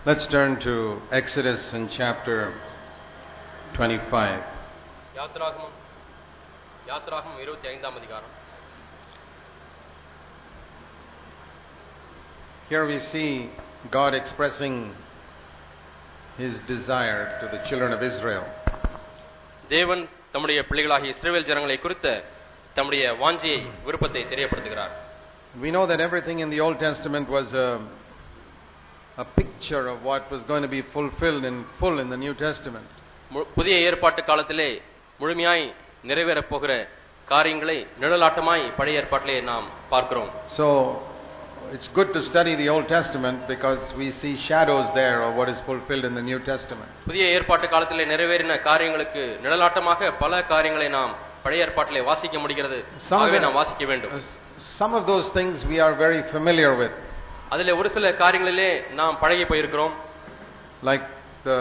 Let's turn to Exodus in chapter 25. யாத்திராகமம் 25ஆம் அதிகாரம். Here we see God expressing his desire to the children of Israel. தேவன் தம்முடைய பிள்ளைகளாகிய இஸ்ரவேல் ஜனங்களை குறித்த தம்முடைய வாஞ்சையை விருப்பத்தை தெரியப்படுத்துகிறார். We know that everything in the Old Testament was a picture of what was going to be fulfilled in full in the New Testament. புதிய ஏற்பாட்டு காலத்திலே முழுமையாய் நிறைவேறப் போகிற காரியங்களை நிழலாட்டமாய் பழைய ஏற்பாட்டிலே நாம் பார்க்கிறோம். So it's good to study the Old Testament because we see shadows there of what is fulfilled in the New Testament. புதிய ஏற்பாட்டு காலத்திலே நிறைவேறின காரியங்களுக்கு நிழலாட்டமாக பல காரியங்களை நாம் பழைய ஏற்பாட்டிலே வாசிக்க முடிகிறது. ஆகவே நாம் வாசிக்க வேண்டும். Some of those things we are very familiar with. அதிலே ஒரு சில காரியங்களிலே நாம் பழகி போயிருக்கிறோம். Like the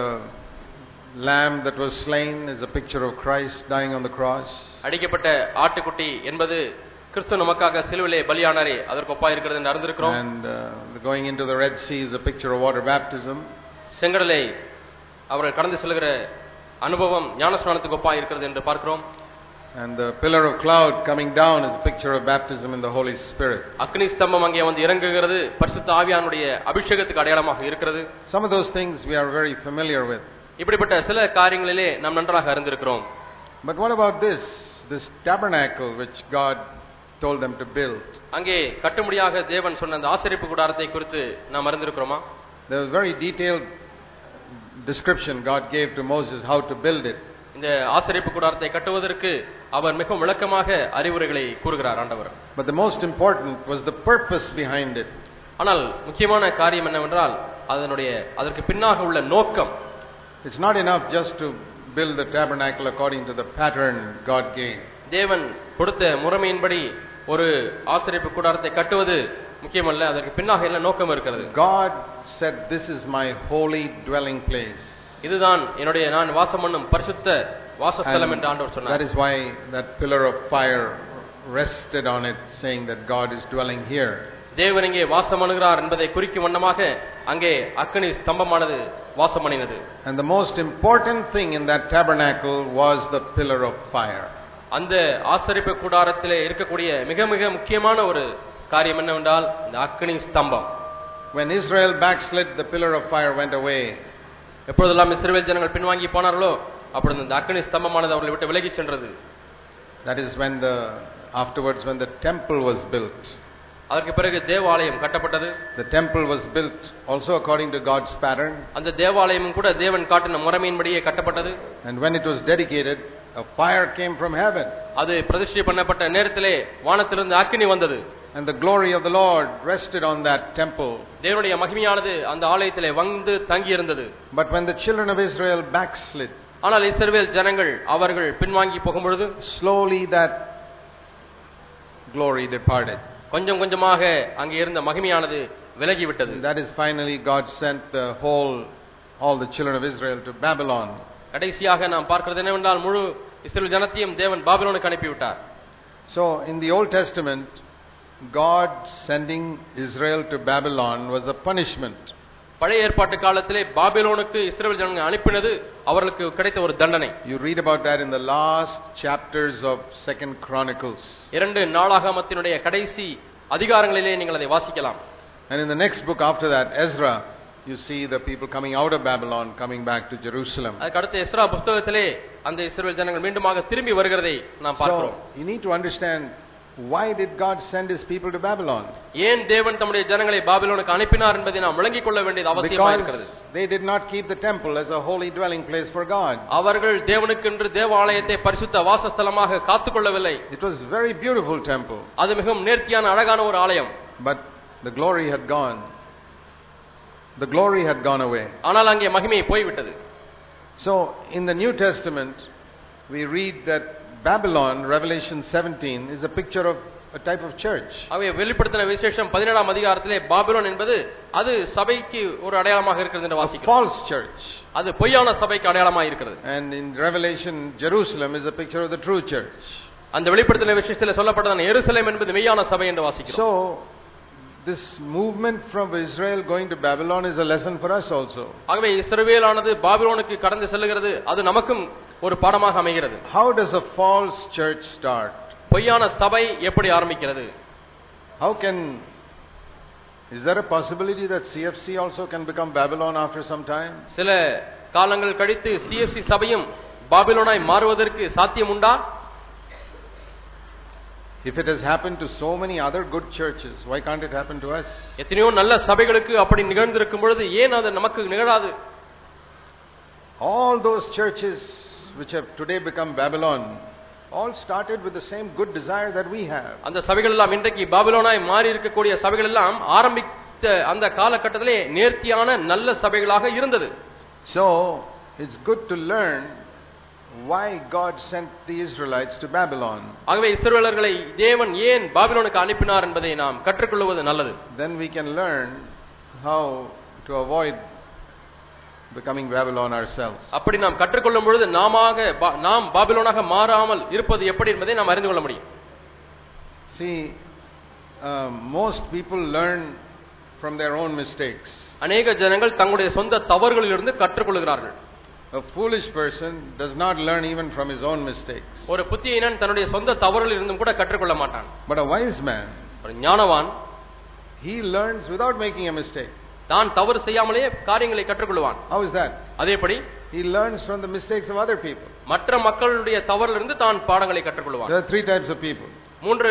lamb that was slain is a picture of Christ dying on the cross. அடிக்கப்பட்ட ஆட்டுக்குட்டி என்பது கிறிஸ்து நமக்காக சிலுவையிலே பலியானாரே அதற்கு ஒப்பாய் இருக்கிறது என்று அறிந்திருக்கிறோம். And going into the Red Sea is a picture of water baptism. செங்கடலை அவர்கள் கடந்து செல்கிற அனுபவம் ஞானஸ்நானத்துக்கு ஒப்பாய் இருக்கிறது என்று பார்க்கிறோம். And the pillar of cloud coming down is a picture of baptism in the Holy Spirit. அக்னி ஸ்தம்பம் அங்கே வந்து இறங்குகிறது பரிசுத்த ஆவியானுடைய அபிஷேகத்துக்கு அடையாளமாக இருக்கிறது. Some of those things we are very familiar with. இப்படிப்பட்ட சில காரியங்களிலே நாம் நன்றாக அறிந்திருக்கிறோம். But what about this tabernacle which God told them to build? அங்கே கட்டும்படியாக தேவன் சொன்ன அந்த ஆசரிப்பு கூடாரத்தை குறித்து நாம் அறிந்திருக்கிறோமா? There was very detailed description God gave to Moses how to build it. இந்த ஆசரிப்பு கூடாரத்தை கட்டுவதற்கு அவர் மிகவும் விளக்கமாக அறிவுரைகளை கூறுகிறார் ஆண்டவர். But the most important was the purpose behind it. ஆனால் முக்கியமான காரியம் என்னவென்றால் அதற்கு பின்னாக உள்ள நோக்கம். It's not enough just to build the tabernacle according to the pattern God gave. தேவன் கொடுத்த முறைமையின்படி ஒரு ஆசரிப்பு கூடாரத்தை கட்டுவது முக்கியமல்ல, அதற்கு பின்னாக என்ன நோக்கம் இருக்கிறது? God said, "This is my holy dwelling place." இதுதான் என்னுடைய நான் வாசம் பண்ணும் பரிசுத்த வாசஸ்தலம் என்று ஆண்டவர் சொன்னார். That is why that pillar of fire rested on it, saying that God is dwelling here. தேவன் இங்கே வாசம் பண்ணுகிறார் என்பதை குறிக்கும் வண்ணமாக அங்கே அக்னி ஸ்தம்பமானது வாசம் பண்ணினது. And the most important thing in that tabernacle was the pillar of fire. அந்த ஆசரிப்பு கூடாரத்திலே இருக்கக்கூடிய மிக மிக முக்கியமான ஒரு காரியம் என்னவென்றால் இந்த அக்னி ஸ்தம்பம். When Israel backslid, the pillar of fire went away. எப்பொழுதெல்லாம் இஸ்ரவேல் ஜனங்கள் பின்வாங்கி போனார்களோ அப்பொழுது இந்த அக்னி ஸ்தம்பமானது அவர்களை விட்டு விலகி சென்றது. That is afterwards when the temple was built. அதற்கு பிறகு தேவாலயம் கட்டப்பட்டது. The temple was built also according to God's pattern. அந்த தேவாலயமும் கூட தேவன் காட்டின முறைமையின்படியே கட்டப்பட்டது. And when it was dedicated, a fire came from heaven. அது பிரதிஷ்டை பண்ணப்பட்ட நேரத்திலே வானத்திலிருந்து அக்கினி வந்தது. And the glory of the Lord rested on that temple. தேவனுடைய மகிமையானது அந்த ஆலயத்திலே வந்து தங்கி இருந்தது. But when the children of Israel backslid, ஆனால் இஸ்ரவேல் ஜனங்கள் அவர்கள் பின்வாங்கி போகும்பொழுது slowly that glory departed. கொஞ்சம் கொஞ்சமாக அங்கே இருந்த மகிமையானது விலகி விட்டது. That is finally God sent all the children of Israel to Babylon. கடைசியாக நாம் பார்க்கிறது என்னவென்றால் முழு இஸ்ரவேல் ஜனத்தையும் தேவன் பாபிலோனுக்கு அனுப்பிவிட்டார். So in the Old Testament, God sending Israel to Babylon was a punishment. பழைய ஏற்பாட்டு காலத்திலே பாபிலோனுக்கு இஸ்ரவேல் ஜனங்களை அனுப்பினது அவர்களுக்கு கிடைத்த ஒரு தண்டனை. You read about that in the last chapters of 2 Chronicles. 2 நாளாகமத்தினுடைய கடைசி அதிகாரங்களிலே நீங்கள் அதை வாசிக்கலாம். And in the next book after that, Ezra, you see the people coming out of Babylon coming back to Jerusalem. அதுக்கு அடுத்து எஸ்ரா புத்தகத்திலே அந்த இஸ்ரவேல் ஜனங்கள் மீண்டுமாக திரும்பி வருகிறதை நாம் பார்க்கிறோம். So you need to understand, why did God send his people to Babylon? ஏன் தேவன் தம்முடைய ஜனங்களை பாபிலோனுக்கு அனுப்பினார் என்பதை நாம் விளங்கிக் கொள்ள வேண்டியது அவசியமாக இருக்கிறது. They did not keep the temple as a holy dwelling place for God. அவர்கள் தேவனுக்கென்று தேவாலயத்தை பரிசுத்த வாசஸ்தலமாக காத்துக்கொள்ளவில்லை. It was a very beautiful temple. அது மிகவும் நேர்த்தியான அழகான ஒரு ஆலயம். But the glory had gone. The glory had gone away. ஆனால் அங்கே மகிமை போய்விட்டது. So in the New Testament we read that Babylon, Revelation 17, is a picture of a type of church. அவை வெளிப்படுத்தின விசேஷம் 17ஆம் அதிகாரத்திலே பாபிலோன் என்பது அது சபைக்கு ஒரு அடையாளமாக இருக்கிறது என்று வாசிக்கிறோம். False church. அது பொய்யான சபைக்கு அடையாளமாக இருக்கிறது. And in Revelation, Jerusalem is a picture of the true church. அந்த வெளிப்படுத்தின விசேஷத்திலே சொல்லப்பட்டதான எருசலேம் என்பது மெய்யான சபை என்று வாசிக்கிறோம். So this movement from Israel going to Babylon is a lesson for us also. ஆகவே இஸ்ரவேலானது பாபிலோனுக்கு கடந்து செல்கிறது, அது நமக்கும் ஒரு பாடமாக அமைகிறது. How does a false church start? பொய்யான சபை எப்படி ஆரம்பிக்கிறது? Is there a possibility that CFC also can become Babylon after some time? சில காலங்கள் கழித்து CFC சபையும் பாபிலோனாய் மாறுவதற்கு சாத்தியம் உண்டா? If it has happened to so many other good churches, why can't it happen to us? எத்தனையோ நல்ல சபைகளுக்கு அப்படி நிகழ்ந்திருக்கும் பொழுது ஏன் அது நமக்கு நிகழாது? All those churches which have today become Babylon all started with the same good desire that we have. அந்த சபைகள் எல்லாம் இன்றைக்கு பாபிலோனாய் மாறி இருக்கக்கூடிய சபைகள் எல்லாம் ஆரம்பித்த அந்த காலகட்டத்திலே நேர்த்தியான நல்ல சபைகளாக இருந்தது. So it's good to learn why God sent the Israelites to Babylon. ஆகவே இஸ்ரவேலர்களை தேவன் ஏன் பாபிலோனுக்கு அனுப்பினார் என்பதை நாம் கற்றுக்கொள்வது நல்லது. Then we can learn how to avoid becoming Babylon ourselves. அப்படி நாம் கற்றுக்கொள்ளும் பொழுது நாம் பாபிலோனாக மாறாமல் இருப்பது எப்படி என்பதை நாம் அறிந்து கொள்ள முடியும். See, most people learn from their own mistakes. அநேக ஜனங்கள் தங்களுடைய சொந்த தவறுகளிலிருந்து கற்றுக்கொள்கிறார்கள். A foolish person does not learn even from his own mistakes. ஒரு புத்தியீனன் தன்னுடைய சொந்த தவறுகளிலிருந்தும் கூட கற்றுக்கொள்ள மாட்டான். But a wise man, ஒரு ஞானவான், he learns without making a mistake. தான் தவறு செய்யாமலே காரியங்களை கற்றுக்கொள்வான். How is that? அதேபடி he learns from the mistakes of other people. மற்ற மக்களுடைய தவறிலிருந்து தான் பாடங்களை கற்றுக்கொள்வான். There are three types of people. மூன்று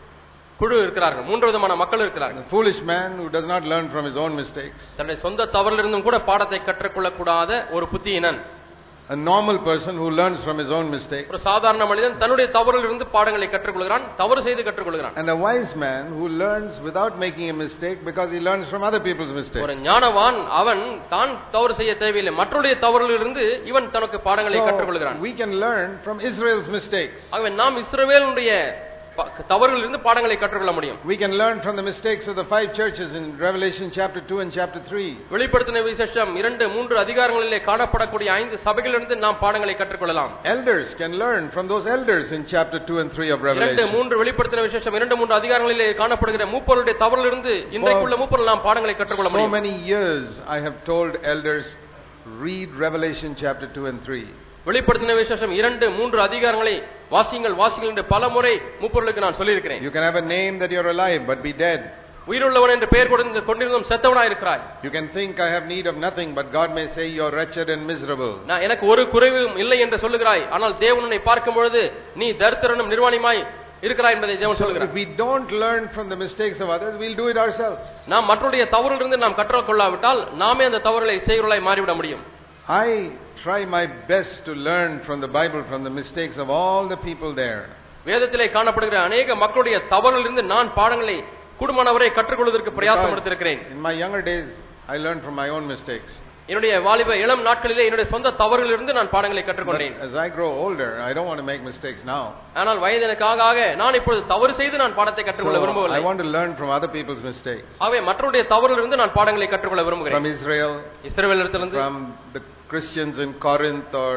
குழு இருக்கிறார்கள், மூன்று விதமான மக்கள் இருக்கிறார்கள். A foolish man who does not learn from his own mistakes. தன்னுடைய சொந்த தவறிலிருந்தும் கூட பாடத்தை கற்றுக்கொள்ளக்கூடாத ஒரு புத்தியீனன். A normal person who learns from his own mistake. ஒரு சாதாரண மனிதன் தன்னுடைய தவறிலிருந்து பாடங்களை கற்றுக்கொள்கிறான், தவறு செய்து கற்றுக்கொள்கிறான். And a wise man who learns without making a mistake because he learns from other people's mistakes. ஒரு ஞானவான் அவன் தான் தவறு செய்ய தேவையில்லை, மற்றவருடைய தவறிலிருந்து இவன் தனக்கு பாடங்களை கற்றுக்கொள்கிறான். We can learn from Israel's mistakes. ஆகவே நாம் இஸ்ரவேலுடைய தவறுகளிலிருந்து பாடங்களை கற்றுக்கொள்ள முடியும். We can learn from the mistakes of the 5 churches in Revelation chapter 2 and chapter 3. வெளிப்படுத்தின விசேஷம் 2, 3 அதிகாரங்களிலே காணப்படக்கூடிய 5 சபைகளிலிருந்து நாம் பாடங்களை கற்றுக்கொள்ளலாம். Elders can learn from those elders in chapter 2 and 3 of Revelation. 2, 3 வெளிப்படுத்தின விசேஷம் 2, 3 அதிகாரங்களிலே காணப்படுகிற மூப்பருடைய தவறிலிருந்து இன்றைக்குள்ள மூப்பர்கள் நாம் பாடங்களை கற்றுக்கொள்ள முடியும். So many years I have told elders, read Revelation chapter 2 and 3. வெளிப்படுத்தின விசேஷம் 2, 3 அதிகாரங்களை வாசியுங்கள் என்று பல முறை மூப்பர்களுக்கு நான் சொல்லி இருக்கிறேன். You can have a name that you're alive but be dead. உயிருள்ளவன் என்று பெயர் கொண்டிருந்தும் செத்தவனாய் இருக்கிறாய். You can think I have need of nothing but God may say you're wretched and miserable. நான் எனக்கு ஒரு குறைவும் இல்லை என்று சொல்லுகிறாய், ஆனால் தேவன் உன்னை பார்க்கும் பொழுது நீ தரித்திரனும் நிர்வாணியுமாய் இருக்கிறாய் என்பதை தேவன் சொல்கிறார். If we don't learn from the mistakes of others, we'll do it ourselves. நாம் மற்றவருடைய தவறிலிருந்து நாம் கற்றுக்கொள்ளாவிட்டால் நாமே அந்த தவறுகளை செய்கிறவர்களாய் மாறிவிட முடியும். I try my best to learn from the Bible from the mistakes of all the people there. வேதத்திலே காணப்படுகிற அநேக மக்களுடைய தவறுகளிலிருந்து நான் பாடங்களை கூடுமானவரை கற்றுக்கொள்வதற்கு பிரயாசம் எடுத்திருக்கிறேன். In my younger days I learned from my own mistakes. என்னுடைய வாலிப இளம் நாட்களிலே என்னுடைய சொந்த தவறுகளிலிருந்து நான் பாடங்களை கற்றுக்கொண்டேன். As I grow older I don't want to make mistakes now. ஆனால் வயது எனக்கு ஆக நான் இப்பொழுது தவறு செய்து நான் பாடத்தை கற்றுக்கொள்ள விரும்பவில்லை. I want to learn from other people's mistakes. ஆகவே மற்றவருடைய தவறுகளிலிருந்து நான் பாடங்களை கற்றுக்கொள்ள விரும்புகிறேன். From Israel, இஸ்ரவேலிலிருந்து, from the Christians in Corinth or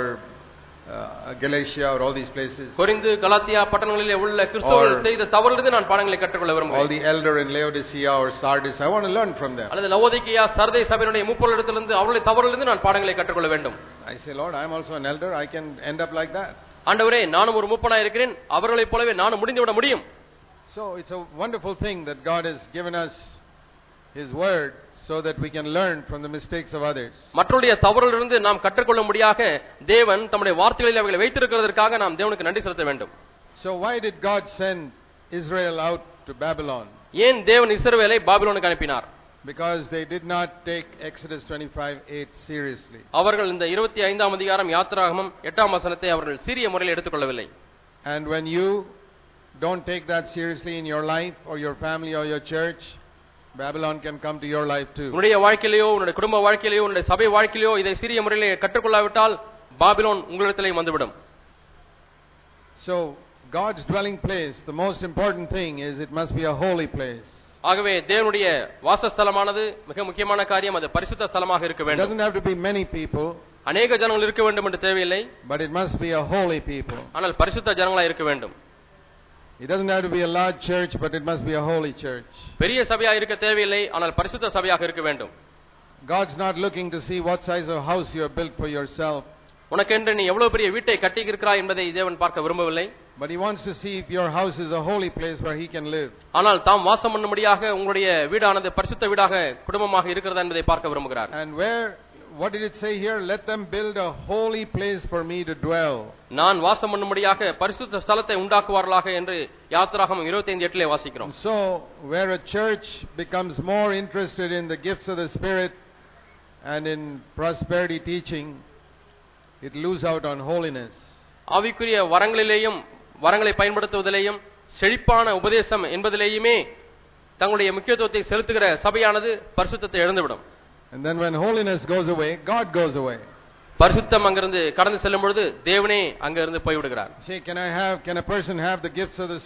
Galatia or all these places. கொரிந்து, கலாத்தியா பட்டணங்களிலே உள்ள கிறிஸ்தவர்கள் செய்த தவறிலிருந்து நான் பாடங்களை கற்றுக்கொள்ள விரும்புகிறேன். All the elder in Laodicea or Sardis, I want to learn from them. அல்லது லவோதிக்கேயா, சர்தை சபையினுடைய மூப்பர்களிடத்திலிருந்து அவருடைய தவறிலிருந்து நான் பாடங்களை கற்றுக்கொள்ள வேண்டும். I say, Lord, I am also an elder, I can end up like that. ஆண்டவரே, நானும் ஒரு மூப்பனாய் இருக்கிறேன், அவர்களைப் போலவே நானும் முடிந்துவிட முடியும். So it's a wonderful thing that God has given us His word so that we can learn from the mistakes of others. மற்றவருடைய தவறுகளிலிருந்து நாம் கற்றுக்கொள்ளும்படியாக தேவன் தம்முடைய வார்த்தைகளில் அவைகளை வைத்திருக்கிறதற்காக நாம் தேவனுக்கு நன்றி செலுத்த வேண்டும். So why did God send Israel out to Babylon? ஏன் தேவன் இஸ்ரவேலை பாபிலோனுக்கு அனுப்பினார்? Because they did not take Exodus 25:8 seriously. அவர்கள் இந்த 25ஆம் அதிகாரம் யாத்திராகமம் 8ஆம் வசனத்தை அவர்கள் சீரிய முறையில் எடுத்துக்கொள்ளவில்லை. And when you don't take that seriously in your life or your family or your church, Babylon can come to your life too. உன்னுடைய வாழ்க்கையிலோ, உன்னுடைய குடும்ப வாழ்க்கையிலோ, உன்னுடைய சபை வாழ்க்கையிலோ இதை சீரிய முறையில் கற்றுக்கொள்ளாவிட்டால் பாபிலோன் உங்களிடத்திலே வந்துவிடும். So God's dwelling place, the most important thing is it must be a holy place. ஆகவே தேவனுடைய வாசஸ்தலமானது மிக முக்கியமான காரியம், அது பரிசுத்த ஸ்தலமாக இருக்க வேண்டும். It doesn't have to be many people. அநேக ஜனங்கள் இருக்க வேண்டும் என்று தேவையில்லை. But it must be a holy people. ஆனால் பரிசுத்த ஜனங்களாய் இருக்க வேண்டும். It doesn't have to be a large church, but it must be a holy church. பெரிய சபையா இருக்க தேவையில்லை, ஆனால் பரிசுத்த சபையாக இருக்க வேண்டும். God's not looking to see what size of house you have built for yourself. உனக்கென்று நீ எவ்வளவு பெரிய வீட்டை கட்டி இருக்கிறாய் என்பதை தேவன் பார்க்க விரும்பவில்லை. But he wants to see if your house is a holy place where he can live. ஆனால் தாம் வாசம் பண்ணும்படியாக உங்களுடைய வீடானது பரிசுத்த வீடாக குடும்பமாக இருக்கிறதா என்பதை பார்க்க விரும்புகிறார். And what did it say here? Let them build a holy place for me to dwell. நான் வாசம் பண்ணும்படியாக பரிசுத்த ஸ்தலத்தை உண்டாக்குவார்களாக என்று யாத்திராகமம் 25:8 வாசிக்கிறோம். So where a church becomes more interested in the gifts of the Spirit and in prosperity teaching, it lose out on holiness. ஆவிக்குரிய வரங்களிலேயும் வரங்களை பயன்படுத்துவதிலேயும் செழிப்பான உபதேசம் என்பதிலேயுமே தங்களுடைய முக்கியத்துவத்தை செலுத்துகிற சபையானது பரிசுத்தத்தை இழந்துவிடும். And then when holiness goes away, God goes away. பரிசுத்தம் அங்கிருந்து கடந்து செல்லும் பொழுது தேவனே அங்கிருந்து போய்விடுகிறார். See, can a person have the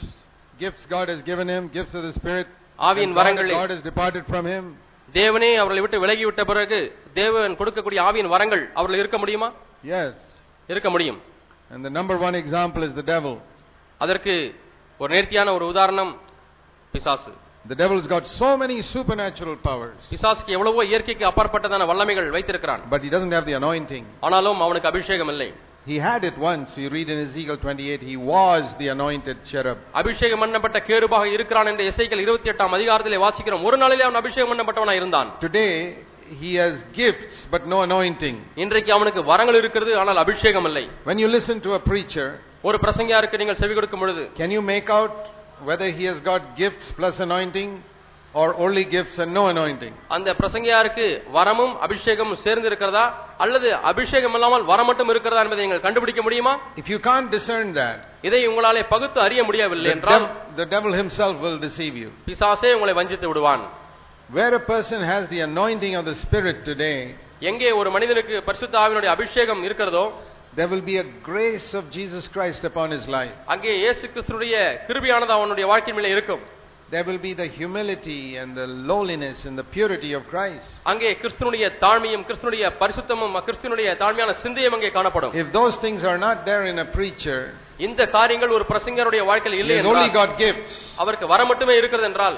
gifts God has given him, gifts of the Spirit? ஆவியின் வரங்களை God has departed from him. தேவனே அவர்களை விட்டு விலகி விட்ட பிறகு தேவன் கொடுக்கக்கூடிய ஆவியின் வரங்கள் அவர்கள் இருக்க முடியுமா? Yes. இருக்க முடியும். And the number one example is the devil. அதற்கு ஒரு நேர்த்தியான ஒரு உதாரணம் பிசாசு. The devil's got so many supernatural powers. பிசாசுக்கு எவ்வளவோ இயற்கைக்கு அப்பாற்பட்டதான வல்லமைகள் வைத்திருக்கிறான். But he doesn't have the anointing. ஆனாலும் அவனுக்கு அபிஷேகம் இல்லை. He had it once. You read in Ezekiel 28, he was the anointed cherub. அபிஷேகம் பண்ணப்பட்ட கேருபாக இருக்கிறான் என்று எசேக்கியேல் 28ஆம் அதிகாரத்திலே வாசிக்கிறோம். ஒரு நாளிலே அவன் அபிஷேகம் பண்ணப்பட்டவனாய் இருந்தான். Today he has gifts but no anointing. இன்றைக்கு அவனுக்கு வரங்கள் இருக்கிறது, ஆனால் அபிஷேகம் இல்லை. When you listen to a preacher, ஒரு பிரசங்கியாருக்கு நீங்கள் செவி கொடுக்கும் பொழுது can you make out whether he has got gifts plus anointing or only gifts and no anointing? அந்த பிரசங்கியாருக்கு வரமும் அபிஷேகமும் சேர்ந்து இருக்கிறதா அல்லது அபிஷேகம் இல்லாமல் வரம் மட்டும் இருக்கிறதா என்பதை நீங்கள் கண்டுபிடிக்க முடியுமா? If you can't discern that, இதை உங்களாலே பகுத்து அறிய முடியவில்லை என்றால் the devil himself will deceive you. பிசாசே உங்களை வஞ்சித்து விடுவான். Where a person has the anointing of the Spirit today, எங்கே ஒரு மனிதனுக்கு பரிசுத்த ஆவியினுடைய அபிஷேகம் இருக்கிறதோ, there will be a grace of Jesus Christ upon his life. அங்கே இயேசு கிறிஸ்துவினுடைய கிருபையானது அவனுடைய வாழ்க்கையின் மேலே இருக்கும். There will be the humility and the lowliness and the purity of Christ. அங்கே கிறிஸ்துவினுடைய தாழ்மையும் கிறிஸ்துவினுடைய பரிசுத்தமும் கிறிஸ்துவினுடைய தாழ்மையான சிந்தையும் அங்கே காணப்படும். If those things are not there in a preacher, இந்த காரியங்கள் ஒரு பிரசங்கியருடைய வாழ்க்கையில் இல்லை என்றால், he has only got gifts, அவருக்கு வரம் மட்டுமே இருக்கிறது என்றால்,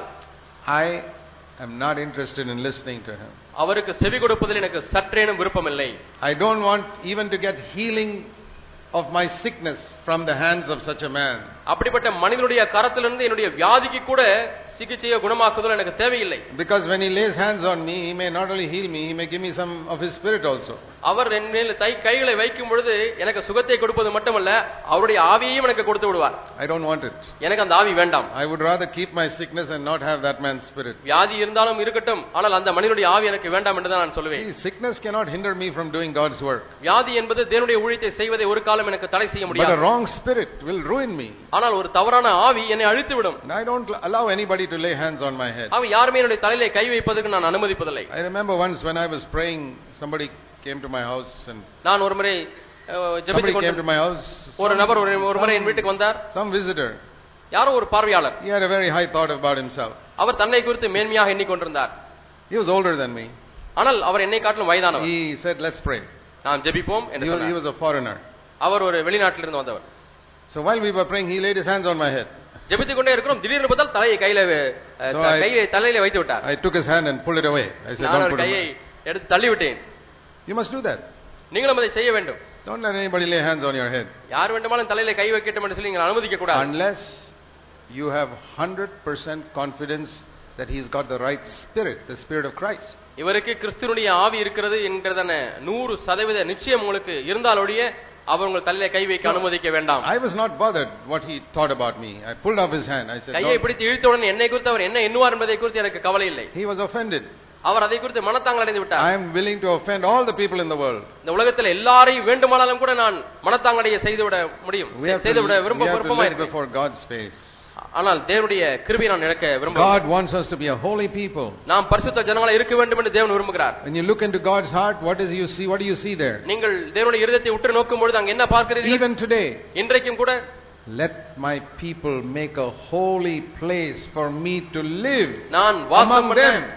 I am not interested in listening to him. அவருக்கு செவி கொடுப்பதில் எனக்கு சற்றேனும் விருப்பம் இல்லை. I don't want even to get healing of my sickness from the hands of such a man. அப்படிப்பட்ட மனிதனுடைய கரத்திலிருந்து என்னுடைய வியாதிக்கு கூட சிகிச்சையை குணமாக்குதல் எனக்கு தேவையில்லை. Because when he lays hands on me, he may not only heal me, he may give me some of his spirit also. அவர் என் மேல் கைகளை வைக்கும் பொழுது எனக்கு சுகத்தை கொடுப்பது மட்டுமல்ல, அவருடைய ஆவியையும் எனக்கு கொடுத்து விடுவார். I don't want it. எனக்கு அந்த ஆவி வேண்டாம். I would rather keep my sickness and not have that man's spirit. வியாதி இருந்தாலும் இருக்கட்டும், ஆனால் அந்த மனிதனுடைய ஆவி எனக்கு வேண்டாம் என்று தான் நான் சொல்லுவேன். See, sickness cannot hinder me from doing God's work. வியாதி என்பது தேவனுடைய ஊழியத்தை செய்வதை ஒரு காலம் எனக்கு தடை செய்ய முடியாது. But a wrong spirit will ruin me. ஆனால் ஒரு தவறான ஆவி என்னை அழித்து விடும். I don't allow anybody to lay hands on my head. அவன் யாருமே என்னுடைய தலையிலே கை வைப்பதற்கு நான் அனுமதிப்பதில்லை. I remember once when I was praying, somebody came to my house and நான் ஒரு முறை ஜெபித்துக் கொண்டிருந்தேன். ஒரு நபர் ஒரு முறை என் வீட்டுக்கு வந்தார். Some visitor. யாரோ ஒரு பார்வையாளர். He had a very high thought about himself. அவர் தன்னை குறித்து மேன்மையாக எண்ணிக்கொண்டிருந்தார். He was older than me. ஆனால் அவர் என்னை காட்டிலும் வயதானவர். He said, let's pray. நாம் ஜெபிப்போம் என்று சொன்னார். He was a foreigner. அவர் ஒரு வெளிநாட்டிலிருந்து வந்தவர். So while we were praying, he laid his hands on my head. ஜெபித்துக் கொண்டே இருக்கிறோம். திடீர்னு பார்த்தால் தலையை தலையில வைத்து விட்டார். I took his hand and pulled it away. I said, don't put it கையை எடுத்து தள்ளி விட்டேன். You must do that. நீங்களும் அதை செய்ய வேண்டும். Don't let anybody lay hands on your head. யார் வேண்டுமானாலும் தலையில கை வைக்கட்டும் என்று சொல்லி நீங்கள் அனுமதிக்க கூடாது. Unless you have 100% confidence that he's got the right spirit, the spirit of Christ. இவருக்கு கிறிஸ்துவினுடைய ஆவி இருக்கிறது என்கிறதான 100% நிச்சயம் உங்களுக்கு இருந்தாலொழிய அவர் உங்கள் தலையில கை வைக்க அனுமதிக்க வேண்டாம். I was not bothered what he thought about me. I pulled off his hand. I said, கையை பிடித்து இழுத்தவுடன் என்னை குறித்து அவர் என்ன எண்ணுவார் என்பதை குறித்து எனக்கு கவலை இல்லை. He was offended. அவர் அதை குறித்து மனத்தாங்கல் அடைந்து விட்டார். I am willing to offend all the people in the world. இந்த உலகத்தில் எல்லாரையும் வேண்டுமானாலும் கூட நான் மனத்தாங்கடைய செய்துவிட முடியும். செய்துவிட விருப்பமா இருக்கு. Before God's face. ஆனால் தேவனுடைய கிருபையை நான் இழக்க விரும்புகிறேன். God wants us to be a holy people. நாம் பரிசுத்த ஜனங்களாக இருக்க வேண்டும் என்று தேவன் விரும்புகிறார். When you look into God's heart, what do you see? What do you see there? நீங்கள் தேவனுடைய இதயத்தை உற்று நோக்கும் பொழுது அங்க என்ன பார்க்கிறீர்கள்? Even today, இன்றைக்கும் கூட, let my people make a holy place for me to live. நான் வாசம் பண்ண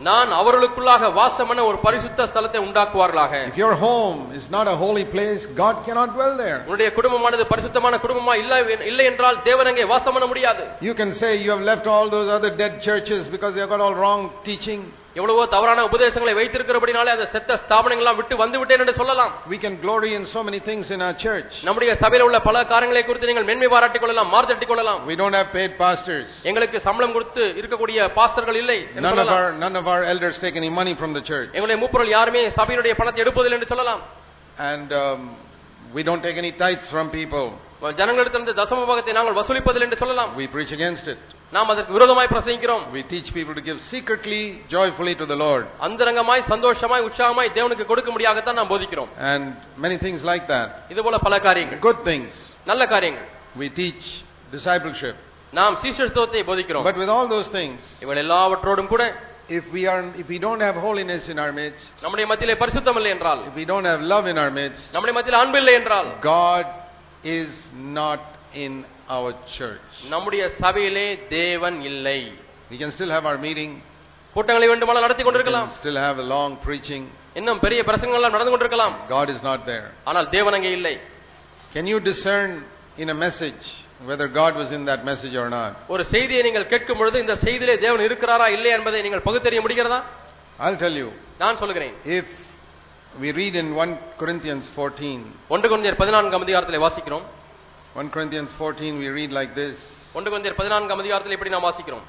நான் அவர்களுக்குள்ளாக வாசம் பண்ண ஒரு பரிசுத்த ஸ்தலத்தை உண்டாக்குவார்களாக. If your home is not a holy place, God cannot dwell there. உன்னுடைய குடும்பமானது பரிசுத்தமான குடும்பமா இல்லை என்றால் தேவன் அங்கே வாசம் பண்ண முடியாது. You can say you have left all those other dead churches because they have got all wrong teaching. எவ்வளவோ தவறான உபதேசங்களை வைத்திருக்கிறபடினாலே அந்த செத்த ஸ்தாபனங்கள்லாம் விட்டு வந்து விட்டேன் என்று சொல்லலாம். We can glory in so many things in our church. நம்முடைய சபையில் உள்ள பல காரியங்களை குறித்து நீங்கள் மேன்மை பாராட்டிக் கொள்ளலாம், மார்த்தட்டிக் கொள்ளலாம். We don't have paid pastors. எங்களுக்கு சம்பளம் கொடுத்து இருக்கக்கூடிய பாஸ்டர்கள் இல்லை. None of our elders take any money from the church. எங்களுடைய மூப்பர்கள் யாருமே சபையினுடைய பணத்தை எடுப்பதில்லை என்று சொல்லலாம். And we don't take any tithes from people. ஜனங்களிடத்திலிருந்து தசம பாகத்தை நாங்கள் வசூலிப்பதில்லை என்று சொல்லலாம். We preach against it. நாம் அதற்கு விரோதமாய் பிரசங்கிக்கிறோம். We teach people to give secretly, joyfully to the Lord. அந்தரங்கமாய் சந்தோஷமாய் உற்சாகமாய் தேவனுக்கு கொடுக்கும்படியாக தான் நாம் போதிக்கிறோம். And many things like that. இதுபோல பல காரியங்கள், good things, நல்ல காரியங்கள். We teach discipleship. நாம் சீஷத்துவத்தை போதிக்கிறோம். But with all those things, இவள் எல்லாவற்றோடும் கூட if we don't have holiness in our midst, நம்முடைய மத்தியிலே பரிசுத்தம் இல்லை என்றால், if we don't have love in our midst, நம்முடைய மத்தியிலே அன்பு இல்லை என்றால், God is not in our church. நம்முடைய சபையிலே தேவன் இல்லை. We can still have our meeting, கூட்டங்களை வேண்டுமானால் நடத்தி கொண்டிருக்கலாம், still have a long preaching, இன்னும் பெரிய பிரசங்கங்கள் எல்லாம் நடந்து கொண்டிருக்கலாம். God is not there. ஆனால் தேவன் அங்கே இல்லை. Can you discern in a message whether God was in that message or not? ஒரு செய்தியை நீங்கள் கேட்கும் பொழுது இந்த செய்தியிலே தேவன் இருக்கிறாரா இல்லை என்பதை நீங்கள் பகுத்தறிய முடிகிறதா? I'll tell you. நான் சொல்கிறேன். If we read in 1 Corinthians 14, 1 கொரிந்தியர் 14 அதிகாரத்திலே வாசிக்கிறோம். 1 Corinthians 14 we read like this. 1 கொரிந்தியர் 14 அதிகாரத்திலே இப்படி நாம் வாசிக்கிறோம்.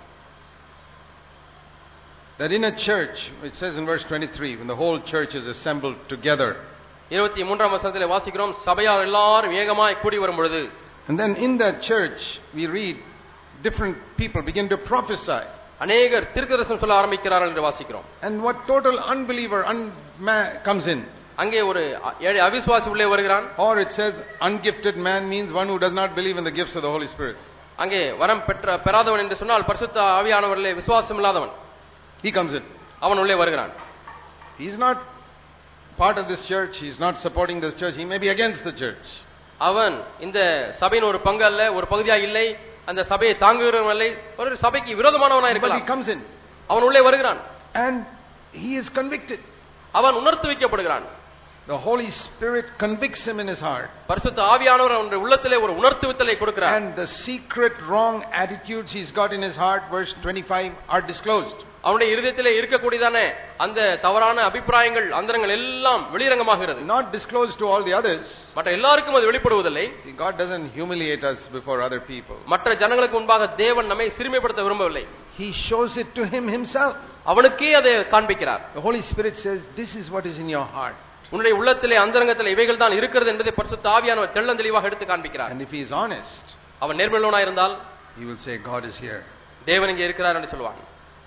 That in a church, it says in verse 23, when the whole church is assembled together. 23 வசனத்திலே வாசிக்கிறோம், சபையார் எல்லாரும் ஏகமாய் கூடி வரும் பொழுது. And then in that church we read different people begin to prophesy. அநேகர் தீர்க்கதரிசனம் சொல்ல ஆரம்பிக்கிறார்கள் என்று வாசிக்கிறோம். And what total unbeliever comes in? அங்கே ஒரு அவிசுவாசி உள்ளே வருகிறான். Or it says ungifted man means one who does not believe in the gifts of the Holy Spirit. அங்கே வரம் பெறாதவன் என்று சொன்னால் பரிசுத்த ஆவியானவரிலே விசுவாசம் இல்லாதவன். He comes in. அவன் உள்ளே வருகிறான். He is not part of this church, he is not supporting this church, he may be against the church. அவன் இந்த சபையின் ஒரு பங்கு அல்ல, ஒரு பகுதியா இல்லை, அந்த சபையை தாங்குகிறவன் இல்லை, ஒரு சபைக்கு விரோதமானவனா இருக்கலாம். But he comes in. அவன் உள்ளே வருகிறான். And he is convicted. அவன் உணர்த்து வைக்கப்படுகிறான். The Holy Spirit convicts him in his heart. பரிசுத்த ஆவியானவர் அவனுடைய உள்ளத்திலே ஒரு உணர்த்துவித்தலை கொடுக்கிறார். And the secret wrong attitudes he's got in his heart, verse 25, are disclosed. அவனுடைய இருதயத்திலே இருக்கக்கூடியதான அந்த தவறான அபிப்பிராயங்கள் அந்தரங்கள் எல்லாம் வெளிரங்கமாகிறது. Not disclosed to all the others. மற்ற எல்லாருக்கும் அது வெளிப்படுவதில்லை. God doesn't humiliate us before other people. மற்ற ஜனங்களுக்கு முன்பாக தேவன் நம்மை சிறுமைப்படுத்த விரும்பவில்லை. He shows it to him himself. அவனுக்கே அதை காண்பிக்கிறார். The Holy Spirit says, this is what is in your heart. உன்னுடைய உள்ளத்திலே அந்தரங்கத்திலே இவைகள் தான் இருக்கிறது என்பதை பரிசுத்த ஆவியானவர் தெள்ளந்தெளிவாக எடுத்து காண்பிக்கிறார். And if he is honest, அவன் நேர்மையுள்ளவனாய் இருந்தால், he will say, God is here. தேவன் இங்கே இருக்கிறார் என்று சொல்வான்.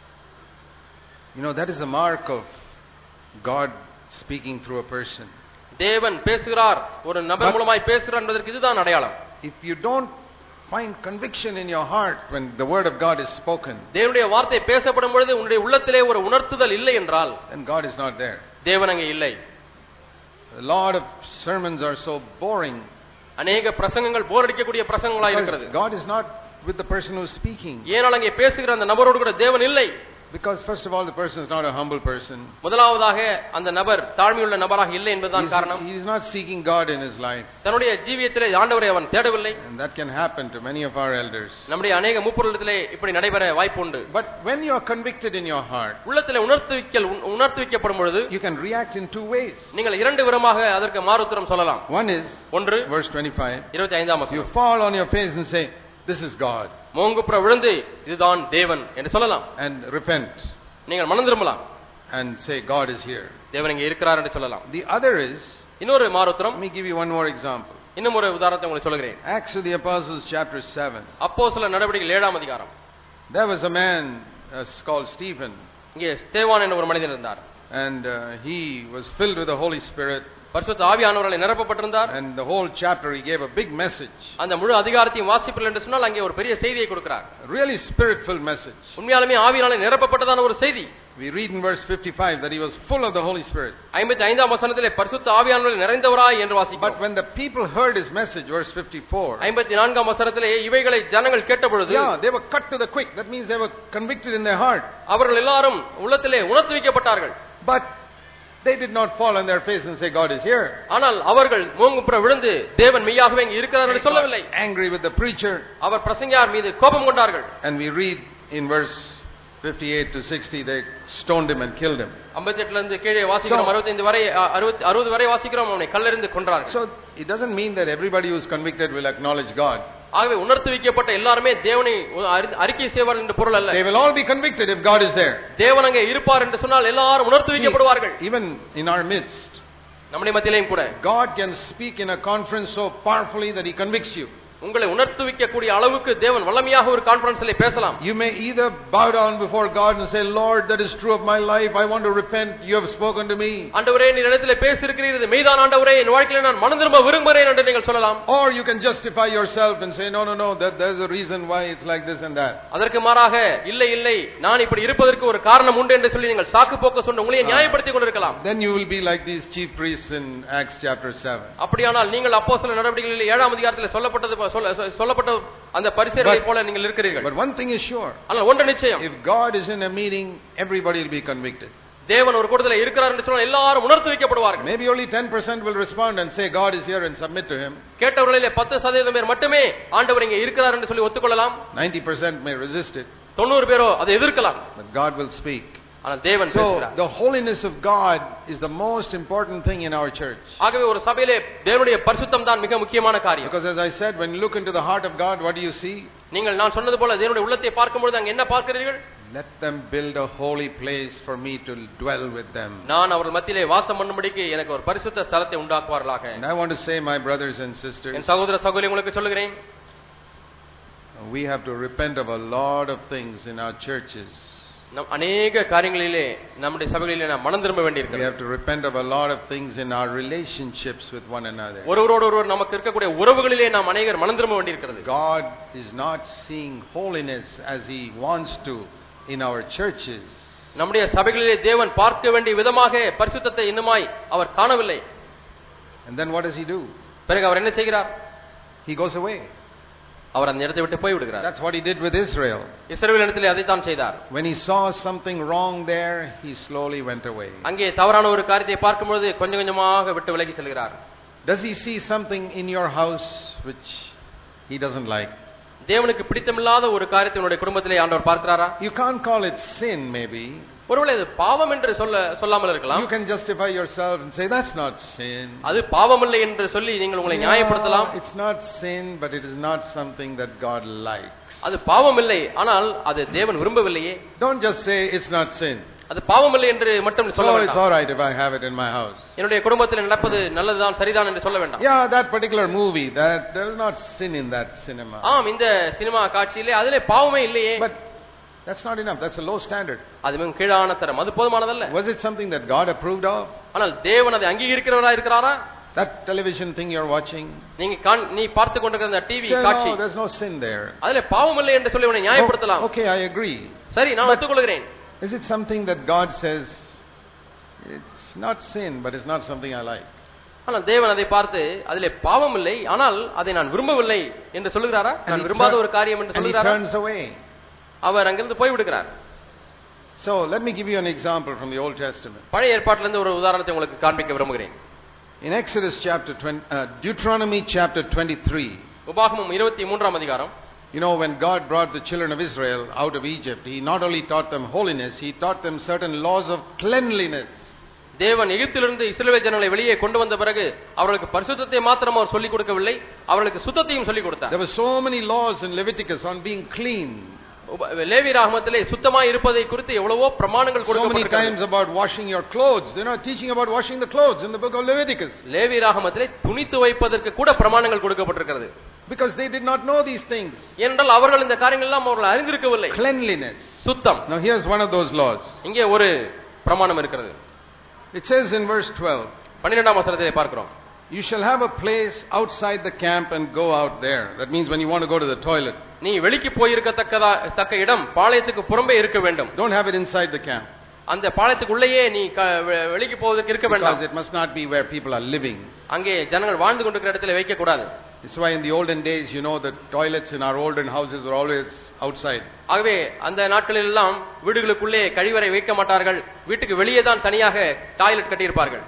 You know, that is the mark of God speaking through a person. தேவன் பேசுகிறார், ஒரு நபர் மூலமாய் பேசுகிறார் என்பதற்கு இதுதான் அடையாளம். If you don't find conviction in your heart when the word of God is spoken, தேவனுடைய வார்த்தை பேசப்படும் பொழுது உன்னுடைய உள்ளத்திலே ஒரு உணர்த்துதல் இல்லை என்றால், then God is not there. தேவன் அங்கே இல்லை. A lot of sermons are so boring. அநேக பிரசங்கங்கள் போர் அடிக்கக்கூடிய பிரசங்கங்களாய் இருக்கிறது. God is not with the person who is speaking. ஏனால் அங்கே பேசுகிற அந்த நபரோடு கூட தேவன் இல்லை. Because first of all, the person is not a humble person. முதலாவதாக அந்த நபர் தாழ்மையுள்ள நபராக இல்லை என்பதுதான் காரணம். He is not seeking God in his life. தன்னுடைய ஜீவியத்திலே ஆண்டவரை அவன் தேடவில்லை. And that can happen to many of our elders. நம்முடைய அநேக மூப்பர்களிடத்திலே இப்படி நடைபெற வாய்ப்பு உண்டு. But when you are convicted in your heart, உள்ளத்திலே உணர்த்து வைக்கப்படும் பொழுது you can react in two ways. நீங்கள் இரண்டு விதமாக அதற்கு மாறுத்தரம் சொல்லலாம். One is, verse 25, 25ஆம் வசனம். You fall on your face and say, this is God. மோங்குப்புற விழுந்து இதுதான் தேவன் என்று சொல்லலாம். And repent. நீங்கள் மனம் திரும்பலாம். And say, God is here. தேவன் இங்கே இருக்கிறார் என்று சொல்லலாம். The other is, இன்னொரு மாறுத்தரம். let me give you one more example. இன்னும் ஒரு உதாரணத்தை உங்களுக்கு சொல்கிறேன். Acts of the Apostles chapter 7. அப்போஸ்தலர் நடவடிக்கைகள் 7ஆம் அதிகாரம். There was a man called Stephen. இங்கே ஸ்தேவான் என்ற ஒரு மனிதன் இருந்தார். And he was filled with the Holy Spirit. பரிசுத்த ஆவியானவரால் நிரப்பப்பட்டிருந்தார். And the whole chapter he gave a big message. அந்த முழு அதிகாரத்தையும் வாசிப்பீர்கள் என்று சொன்னால் அங்கே ஒரு பெரிய செய்தியை கொடுக்கிறார். Really spirit-filled message. உண்மையாலுமே ஆவியானவரால் நிரப்பப்பட்டதான ஒரு செய்தி. We read in verse 55 that he was full of the Holy Spirit. 55ஆம் வசனத்திலே பரிசுத்த ஆவியானவரால் நிறைந்தவராய் என்று வாசிக்கிறோம். But when the people heard his message, verse 54, 54ஆம் வசனத்திலே இவைகளை ஜனங்கள் கேட்டபொழுது, they were cut to the quick. That means they were convicted in their heart. அவர்கள் எல்லாரும் உள்ளத்திலே உணர்த்துவிக்கப்பட்டார்கள். But they did not fall on their face and say God is here. ஆனால் அவர்கள் மூங்குப்புற விழுந்து தேவன் மெய்யாகவே இங்கே இருக்கிறார் என்று சொல்லவில்லை. Angry with the preacher. அவர் பிரசங்கியார் மீது கோபம் கொண்டார்கள். And we read in verse 58 to 60 they stoned him and killed him. 58 ல இருந்து கீழே வாசிக்கிறோம், 65 வரை 60 வரை வாசிக்கிறோம், அவனை கல்லெறிந்து கொன்றார்கள். So it doesn't mean that everybody who is convicted will acknowledge God. ஆகவே உணர்த்துவிக்கப்பட்ட எல்லாரும் தேவனை அறிக்கை செய்வார்கள் என்று பொருள் அல்ல. They will all be convicted if God is there. தேவன் அங்கே இருப்பார் என்று சொன்னால் எல்லாரும் உணர்த்துவிக்கப்படுவார்கள். Even in our midst, நம்முடைய மத்தியிலேயும் கூட God can speak in a conference so powerfully that he convicts you. உங்களை உணர்த்துவிக்க கூடிய அளவுக்கு தேவன் வல்லமையாக ஒரு கான்ஃபரன்ஸ்ல பேசலாம். You may either bow down before God and say, Lord, that is true of my life, I want to repent, you have spoken to me. ஆண்டவரே நீர் என்னிடத்திலே பேசியிருக்கிறீர், இது மெய்தான் ஆண்டவரே, என் வாழ்க்கையிலே நான் மனம் திரும்ப விரும்புகிறேன் என்று நீங்கள் சொல்லலாம். Or you can justify yourself and say, no, there's a reason why it's like this and that. அதற்கு மாறாக இல்லை நான் இப்படி இருப்பதற்கு ஒரு காரணம் உண்டு என்று சொல்லி நீங்கள் சாக்கு போக்கு சொன்ன உங்களை நியாயப்படுத்திக் கொண்டிருக்கலாம். Then you will be like these chief priests in Acts chapter 7. அப்படியானால் நீங்கள் அப்போஸ்தலர் நடவடிக்கைகளில் 7ஆம் அதிகாரத்தில் சொல்லப்பட்ட அந்த பரிசேயர்களைப் போல நீங்கள் இருக்கிறீர்கள். But one thing is sure. ஆனால் ஒன்று நிச்சயம். If God is in a meeting, everybody will be convicted. தேவன் ஒரு கூட்டத்தில் இருக்கிறார் என்று சொன்னால் எல்லாரும் உணர்த்துவிக்கப்படுவார்கள். Maybe only 10% will respond and say God is here and submit to him. கேட்டவர்களிலே 10% பேர் மட்டுமே ஆண்டவர் இங்கே இருக்கிறார் என்று சொல்லி ஒத்துக்கொள்ளலாம். 90% may resist it. 90 பேரோ அதை எதிர்க்கலாம். But God will speak. ஆனால் தேவன் பேசுகிறார். So the holiness of God is the most important thing in our church. ஆகவே ஒரு சபையிலே தேவனுடைய பரிசுத்தம் தான் மிக முக்கியமான காரியம். Because as I said, when you look into the heart of God, what do you see? நான் சொன்னது போல தேவனுடைய உள்ளத்தை பார்க்கும்போது அங்க என்ன பார்க்கிறீர்கள்? Let them build a holy place for me to dwell with them. நான் அவர்கள் மத்தியிலே வாசம் பண்ணும்படிக்கு எனக்கு ஒரு பரிசுத்த ஸ்தலத்தை உண்டாக்குவார்களாக. And I want to say, my brothers and sisters, என் சகோதர சகோதரிகளே உங்களுக்கு சொல்லுகிறேன், we have to repent of a lot of things in our churches. நம் अनेक காரியங்களிலே நம்முடைய சபைகளிலே நாம் மனம் திரும்ப வேண்டியிருக்கிறது. We have to repent of a lot of things in our relationships with one another. ஒருவரோடு ஒருவர் நமக்கு இருக்கக்கூடிய உறவுகளிலே நாம் अनेகர் மனம் திரும்ப வேண்டியிருக்கிறது. God is not seeing holiness as he wants to in our churches. நம்முடைய சபைகளிலே தேவன் பார்க்க வேண்டிய விதமாக பரிசுத்தத்தை இன்னுமாய் அவர் காணவில்லை. And then what does he do? பிறகு அவர் என்ன செய்கிறார்? He goes away. அவர் அந்த இடத்தை விட்டு போய் விடுகிறார். That's what he did with Israel. இஸ்ரவேலிடத்திலே அதை தான் செய்தார். When he saw something wrong there, he slowly went away. அங்கே தவறான ஒரு காரியத்தை பார்க்கும்போது கொஞ்சம் கொஞ்சமாக விட்டு விலகி செல்கிறார். Does he see something in your house which he doesn't like? தேவனுக்கு பிடித்தமில்லாத ஒரு காரியத்தை உங்களுடைய குடும்பத்திலே ஆண்டவர் பார்க்கிறாரா? You can't call it sin, maybe. ஒருவேளை இது பாவம் என்று சொல்லாமல் இருக்கலாம். You can justify yourself and say that's not sin. அது பாவம் இல்லை என்று சொல்லி நீங்கள் உங்களை நியாயப்படுத்தலாம். It's not sin, but it is not something that God likes. அது பாவம் இல்லை, ஆனால் அது தேவன் விரும்பவில்லையே. Don't just say it's not sin. அது பாவம் இல்லை என்று மட்டும் சொல்ல வேண்டாம். It's all right if I have it in my house. என்னுடைய குடும்பத்தில் நடப்பது நல்லதுதான் சரிதான் என்று சொல்ல வேண்டாம். Yeah, that particular movie, that there is not sin in that cinema. ஆம், இந்த சினிமா காட்சியிலே அதிலே பாவமே இல்லையே. But that's not enough. That's a low standard. அது மிக கீழான தரம். அது போதுமானதல்ல. Was it something that God approved of? ஆனால் தேவன் அதை அங்கீகரிக்கிறவரா இருக்கிறாரா? That television thing you're watching, நீ பார்த்து கொண்டிருக்கிற அந்த டிவி காட்சி, no, there's no sin there. அதிலே பாவம் இல்லை என்று சொல்லி உன்னை நியாயப்படுத்தலாம். Okay, I agree. சரி, நான் ஒத்துக்கொள்கிறேன். Is it something that God says it's not sin, but it's not something I like? ஆனால் தேவன் அதை பார்த்து அதிலே பாவம் இல்லை, ஆனால் அதை நான் விரும்பவில்லை என்று சொல்லுகிறாரா? நான் விரும்பாத ஒரு காரியம் என்று சொல்லுகிறாரா? And he turns away. அவர் அங்கிருந்து போய் விடுகிறார். So let me give you an example from the Old Testament. பழைய ஏற்பாட்டிலிருந்து ஒரு உதாரணத்தை உங்களுக்கு காண்பிக்க விரும்புகிறேன். In Exodus chapter 20, Deuteronomy chapter 23. உபாகமம் 23ஆம் அதிகாரம். You know, when God brought the children of Israel out of Egypt, he not only taught them holiness, he taught them certain laws of cleanliness. தேவன் எகிப்திலிருந்து இஸ்ரவேல் ஜனங்களை வெளியே கொண்டு வந்த பிறகு அவர்களுக்கு பரிசுத்தத்தை மாத்திரம் அவர் சொல்லிக் கொடுக்கவில்லை, அவர்களுக்கு சுத்தத்தையும் சொல்லிக் கொடுத்தார். There were so many laws in Leviticus on being clean. லேவியராகமத்திலே சுத்தமாய் இருப்பதை குறித்து எவ்வளவோ பிரமாணங்கள் கொடுக்கப்பட்டிருக்கிறது. So many times about washing your clothes. They're not teaching about washing the clothes in the book of Leviticus. லேவியராகமத்திலே துணி துவைப்பதற்கு கூட பிரமாணங்கள் கொடுக்கப்பட்டிருக்கிறது. Because they did not know these things. என்றால் அவர்கள் இந்த காரியங்கள் எல்லாம் அவர்கள் அறிந்திருக்கவில்லை. Cleanliness. சுத்தம். Now here's one of those laws. இங்கே ஒரு பிரமாணம் இருக்கிறது. It says in verse 12. 12ஆம் வசனத்திலே பார்க்கிறோம். You shall have a place outside the camp and go out there. That means when you want to go to the toilet. நீ வெளிக்கு போய் இருக்கத்தக்க இடம் பாளையத்துக்கு புறம்பே இருக்க வேண்டும். Don't have it inside the camp. அந்த பாளையத்துக்குள்ளேயே நீ வெளிக்கு போவதற்கு இருக்க வேண்டாம். Because it must not be where people are living. அங்கே ஜனங்கள் வாழ்ந்து கொண்டிருக்கிற இடத்துல வைக்க கூடாது. That's why in the olden days, you know, the toilets in our olden houses were always outside. ஆகவே அந்த நாட்களில் எல்லாம் வீடுகளுக்குள்ளே கழிவறை வைக்க மாட்டார்கள். வீட்டுக்கு வெளியே தான் தனியாக டாய்லெட் கட்டியிருப்பார்கள்.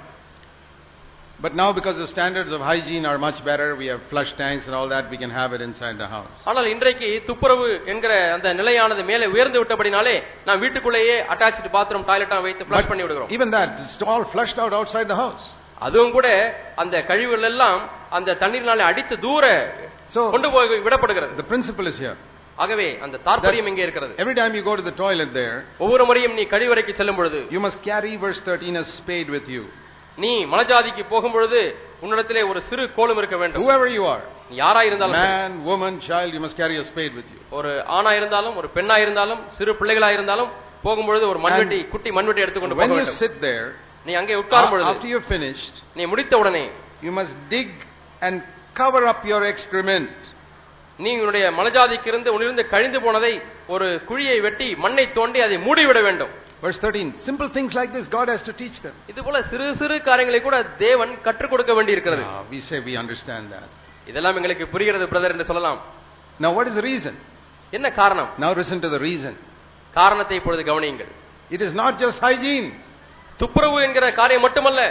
But now, because the standards of hygiene are much better, we have flush tanks and all that, we can have it inside the house. ஆனால் இன்றைக்கு துப்புரவு என்கிற அந்த நிலையானது மேலே உயர்ந்து விட்டபடினாலே நாம் வீட்டுக்குள்ளேயே அட்டாச்ட் பாத்ரூம் டாய்லெட்டா வைத்து ஃப்ளஷ் பண்ணி விடுகிறோம். Even that, it's all flushed out outside the house. அதுவும் கூட அந்த கழிவுகள் எல்லாம் அந்த தண்ணீரினாலே அடித்து தூர கொண்டு போய் விடப்படுகிறது. The principle is here. ஆகவே அந்த தாற்பயம் இங்கே இருக்கிறது. Every time you go to the toilet there, ஒவ்வொரு முறையும் நீ கழிவறைக்கு செல்லும் பொழுது you must carry verse 13 a spade with you. நீ மலஜாதிக்கு போகும் பொழுது உன்னிடத்திலே ஒரு சிறு கோலும் இருக்க வேண்டும். Whoever you are, யாரா இருந்தாலும், man, woman, child, you must carry a spade with you. ஒரு ஆணா இருந்தாலும் ஒரு பெண்ணா இருந்தாலும் சிறு பிள்ளைகளா இருந்தாலும் போகும்பொழுது ஒரு மண்வெட்டி குட்டி மண்வெட்டி எடுத்துக்கொண்டு போக வேண்டும். When you sit there, நீ அங்கே உட்காரும் பொழுது after you finished, நீ முடித்த உடனே you must dig and cover up your excrement. நீ உன்னுடைய மலஜாதிக்கு இருந்து உன்னிலிருந்து கழிந்து போனதை ஒரு குழியை வெட்டி மண்ணை தோண்டி அதை மூடிவிட வேண்டும். Verse 13, simple things like this God has to teach them. இது போல சிறு சிறு காரியங்களை கூட தேவன் கற்றுக் கொடுக்க வேண்டியிருக்கிறது. We say we understand that. இதெல்லாம் எங்களுக்கு புரிகிறது பிரதர் என்று சொல்லலாம். Now what is the reason? என்ன காரணம்? Now listen to the reason. காரணத்தை இப்பொழுது கவனியுங்கள். It is not just hygiene. துப்புரவு என்கிற காரியம் மட்டுமல்ல,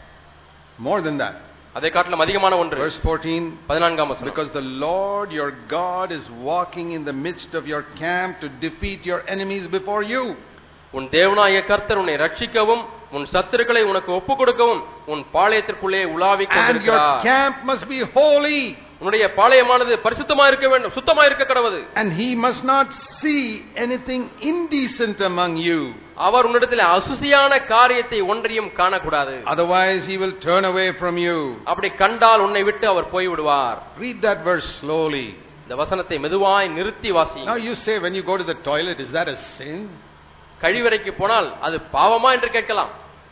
more than that. அதை காட்டிலும் அதிகமான ஒன்று. Verse 14, 14ஆம் வசனம். Because the Lord your God is walking in the midst of your camp to defeat your enemies before you. உன் தேவனாகிய கர்த்தர் உன்னை ரட்சிக்கவும் உன் சத்துருக்களை உனக்கு ஒப்புக் கொடுக்கவும் உன் பாளையத்திற்குள்ளே உலாவிக் கொண்டிருக்கிறார். And your camp must be holy. உன்னுடைய பாளையமானது பரிசுத்தமாக இருக்க வேண்டும், சுத்தமாக இருக்க கடவுது. And he must not see anything indecent among you. அவர் உன்னிடத்தில் அசுசியான காரியத்தை ஒன்றையும் காணக்கூடாது. Otherwise he will turn away from you. அப்படி கண்டால் உன்னை விட்டு அவர் போய் விடுவார். Read that verse slowly. இந்த வசனத்தை மெதுவாய் நிறுத்தி வாசியுங்கள். Now you say when you go to the toilet, is that a sin? கழிவறைக்கு போனால் அது பாவமா என்று கேட்கலாம்.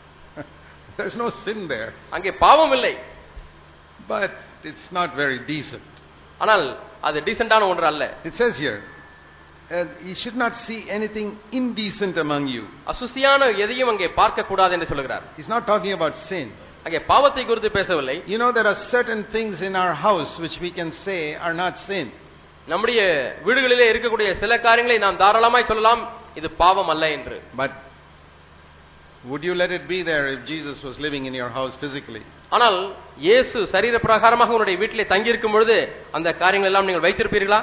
There is no sin there. அங்கே பாவம் இல்லை. But it's not very decent. ஆனால் அது டீசென்ட்டான ஒன்று அல்ல. It says here, you should not see anything indecent among you. அசுசியான எதையும் அங்கே பார்க்க கூடாது என்று சொல்கிறார். He's not talking about sin. அங்கே பாவத்தை குறித்து பேசவில்லை. You know there are certain things in our house which we can say are not sin. நம்முடைய வீடுகளிலே இருக்கக்கூடிய சில காரியங்களை நாம் தாராளமாய் சொல்லலாம் இது பாவம் அல்ல என்று. But would you let it be there if Jesus was living in your house physically? ஆனால் இயேசு சரீர பிரகாரமாக உங்களுடைய வீட்டிலே தங்கி இருக்கும் பொழுது அந்த காரியங்கள் எல்லாம் நீங்கள் வைத்திருப்பீர்களா?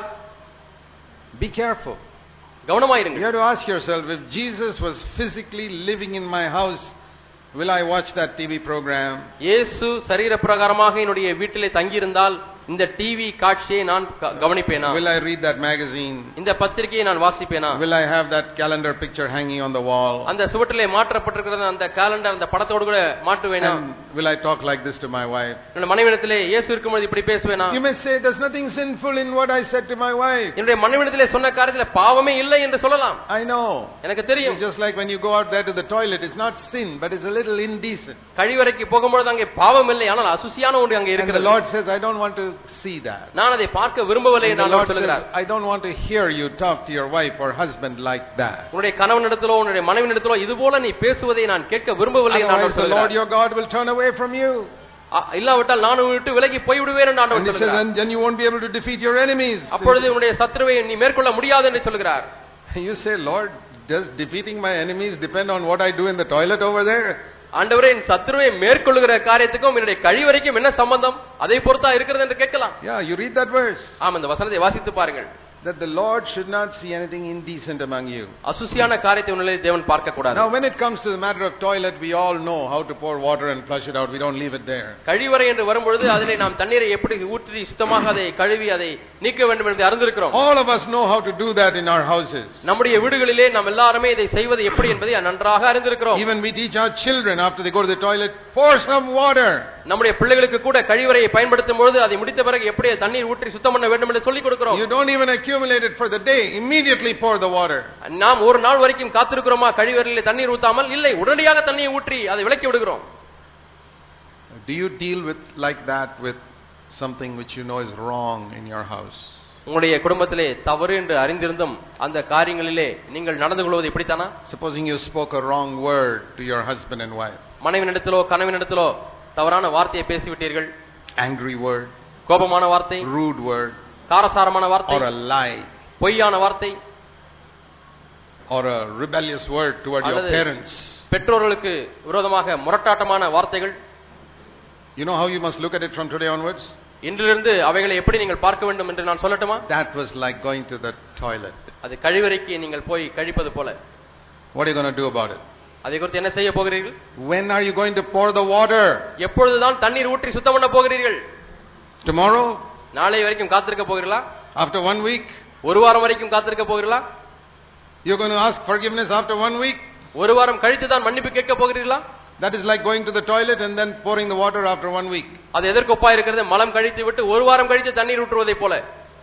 Be careful. கவனமாயிருங்கள். You have to ask yourself, if Jesus was physically living in my house, will I watch that TV program? இயேசு சரீர பிரகாரமாக என்னுடைய வீட்டிலே தங்கி இருந்தால் இந்த டிவி காட்சியை நான் கவனிப்பேனா? Will I read that magazine? இந்த பத்திரிகையை நான் வாசிப்பேனா? Will I have that calendar picture hanging on the wall? அந்த சுவற்றிலே மாற்றப்பட்டிருக்கிற அந்த காலண்டர் அந்த படத்தோடு கூட மாட்டுவேனா? Will I talk like this to my wife? என்னோட மனைவியிடத்திலே இயேசு இருக்கும்போது இப்படி பேசுவேனா? You may say there's nothing sinful in what I said to my wife. என்னுடைய மனைவியிடத்திலே சொன்ன காரியத்திலே பாவமே இல்லை என்று சொல்லலாம். I know. எனக்கு தெரியும். It's just like when you go out there to the toilet, it's not sin, but it's a little indecent. கழிவறைக்கு போகும்போது அங்கே பாவம் இல்லை, ஆனால் அசுசியான ஒன்று அங்கே இருக்கிறது. And the Lord says, I don't want to see that. நான் அதை பார்க்க விரும்பவில்லை என்று ஆண்டவர் சொல்கிறார். I don't want to hear you talk to your wife or husband like that. உன்னுடைய கணவனிடத்திலோ உன்னுடைய மனைவியிடத்திலோ இதுபோல நீ பேசுவதை நான் கேட்க விரும்பவில்லை என்று ஆண்டவர் சொல்கிறார். The Lord your God will turn away from you. இல்லாவிட்டால் நான் உன்னை விட்டு விலகி போய் விடுவேன் என்று ஆண்டவர் சொல்கிறார். And then you won't be able to defeat your enemies. அப்பொழுது உன்னுடைய சத்துருவை நீ மேற்கொள்ள முடியாது என்று சொல்கிறார். You say, Lord, does defeating my enemies depend on what I do in the toilet over there? ஆண்டவரே என் சத்துருவை மேற்கொள்ளுகிற காரியத்துக்கும் என்னுடைய கழிவறைக்கும் என்ன சம்பந்தம்? அதை பொறுத்தா இருக்கிறது என்று கேட்கலாம். Yeah, you read that verse. ஆம், இந்த வசனத்தை வாசித்து பாருங்கள். That the Lord should not see anything indecent among you. அசுசியான காரியத்தை உன்னிலே தேவன் பார்க்க கூடாது. Now when it comes to the matter of toilet, we all know how to pour water and flush it out. We don't leave it there. கழிவறை என்று வரும்பொழுது அதிலே நாம் தண்ணீரை எப்படி ஊற்றி சுத்தமாக அதை கழுவி அதை நீக்க வேண்டும் என்று அறிந்திருக்கிறோம். All of us know how to do that in our houses. நம்முடைய வீடுகளிலே நாம் எல்லாரும் இதை செய்வது எப்படி என்பதை நன்றாக அறிந்திருக்கிறோம். Even we teach our children after they go to the toilet, pour some water. நம்முடைய பிள்ளைகளுக்கு கூட கழிவறையை பயன்படுத்தும் பொழுது அதை முடித்த பிறகு எப்படி தண்ணீர் ஊற்றி சுத்தம் பண்ண வேண்டும் என்று சொல்லிக் கொடுக்கிறோம். You don't even accumulate it for the day, immediately pour the water. நாம் ஒரு நாள் வரைக்கும் காத்திருக்கிறோமா கழிவறையிலே தண்ணீர் ஊத்தாமல்? இல்லை, உடனடியாக தண்ணீர் ஊற்றி அதை விலக்கி விடுகிறோம். Do you deal with like that with something which you know is wrong in your house? உங்களுடைய குடும்பத்திலே தவறு என்று அறிந்திருந்தும் அந்த காரியங்களிலே நீங்கள் நடந்து கொள்வது இப்படித்தானா? Supposing you spoke a wrong word to your husband and wife. மனைவியிடத்திலோ கணவனிடத்திலோ தவறான வார்த்தையை பேசிவிட்டீர்கள். Angry word, கோபமான வார்த்தை, rude word, காரசாரமான வார்த்தை, or a lie, பொய்யான வார்த்தை, or a rebellious word toward your parents. பெற்றோர்களுக்கு விரோதமாக முரட்டாட்டமான வார்த்தைகள். You know how you must look at it from today onwards? இன்றிலிருந்து அவைகளை எப்படி நீங்கள் பார்க்க வேண்டும் என்று நான் சொல்லட்டுமா? That was like going to the toilet. அது கழிவறைக்கு நீங்கள் போய் கழிப்பது போல. What are you going to do about it? அதை குறித்து என்ன செய்ய போகிறீர்கள்? When are you going to pour the water? எப்பொழுதுதான் தண்ணீர் ஊற்றி சுத்தம் பண்ண போகிறீர்கள்? Tomorrow? நாளை வரைக்கும் காத்திருக்க போகிறீர்களா? After 1 week? ஒரு வாரம் வரைக்கும் காத்திருக்க போகிறீர்களா? You're going to ask forgiveness after 1 week? ஒரு வாரம் கழித்து தான் மன்னிப்பு கேட்க போகிறீர்களா? That is like going to the toilet and then pouring the water after 1 week. அது எதற்கு ஒப்பா இருக்கிறது? மலம் கழித்து விட்டு ஒரு வாரம் கழித்து தண்ணீர் ஊற்றுவதை போல.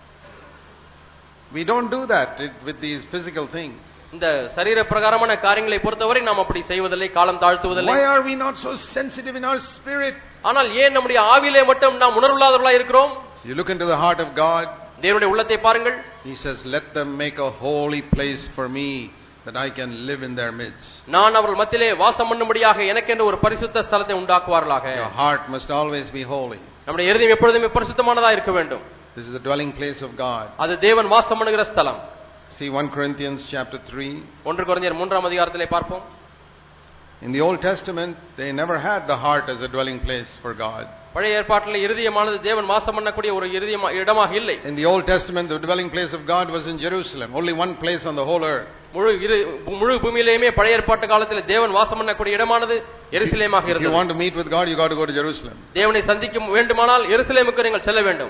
We don't do that with these physical things. இந்த சரீர பிரகாரமான காரியங்களை பொறுத்தவரை நாம் அப்படி செய்வதில்லை, காலம் தாழ்த்துவதில்லை. Why are we not so sensitive in our spirit? ஆனால் ஏன் நம்முடைய ஆவியிலே மட்டும் நாம் உணர்வுள்ளவர்களாக இருக்கிறோம்? You look into the heart of God. தேவனுடைய உள்ளத்தை பாருங்கள். He says, let them make a holy place for me, that I can live in their midst. நான் அவர்கள் மத்தியிலே வாசம் பண்ணும்படியாக எனக்கென்று ஒரு பரிசுத்த ஸ்தலத்தை உண்டாக்குவார்களாக. Your heart must always be holy. நம்முடைய இருதயம் எப்பொழுதுமே பரிசுத்தமானதா இருக்க வேண்டும். This is the dwelling place of God. அது தேவன் வாசம் பண்ணுகிற ஸ்தலம். See 1 Corinthians chapter 3. 1 கொரிந்தியர் 3ஆம் அதிகாரத்திலே பார்ப்போம். In the Old Testament, they never had the heart as a dwelling place for God. பழைய ஏற்பாட்டிலே இருதயமானது தேவன் வாசம் பண்ணக்கூடிய ஒரு இடமாக இல்லை. In the Old Testament, the dwelling place of God was in Jerusalem, only one place on the whole earth. முழு பூமியிலேயே பழைய ஏற்பாட்டு காலத்தில் தேவன் வாசம் பண்ணக்கூடிய இடமானது எருசலேமாக இருந்தது. If you want to meet with God, you got to go to Jerusalem. தேவனை சந்திக்க வேண்டுமானால் எருசலேமுக்கு நீங்கள் செல்ல வேண்டும்.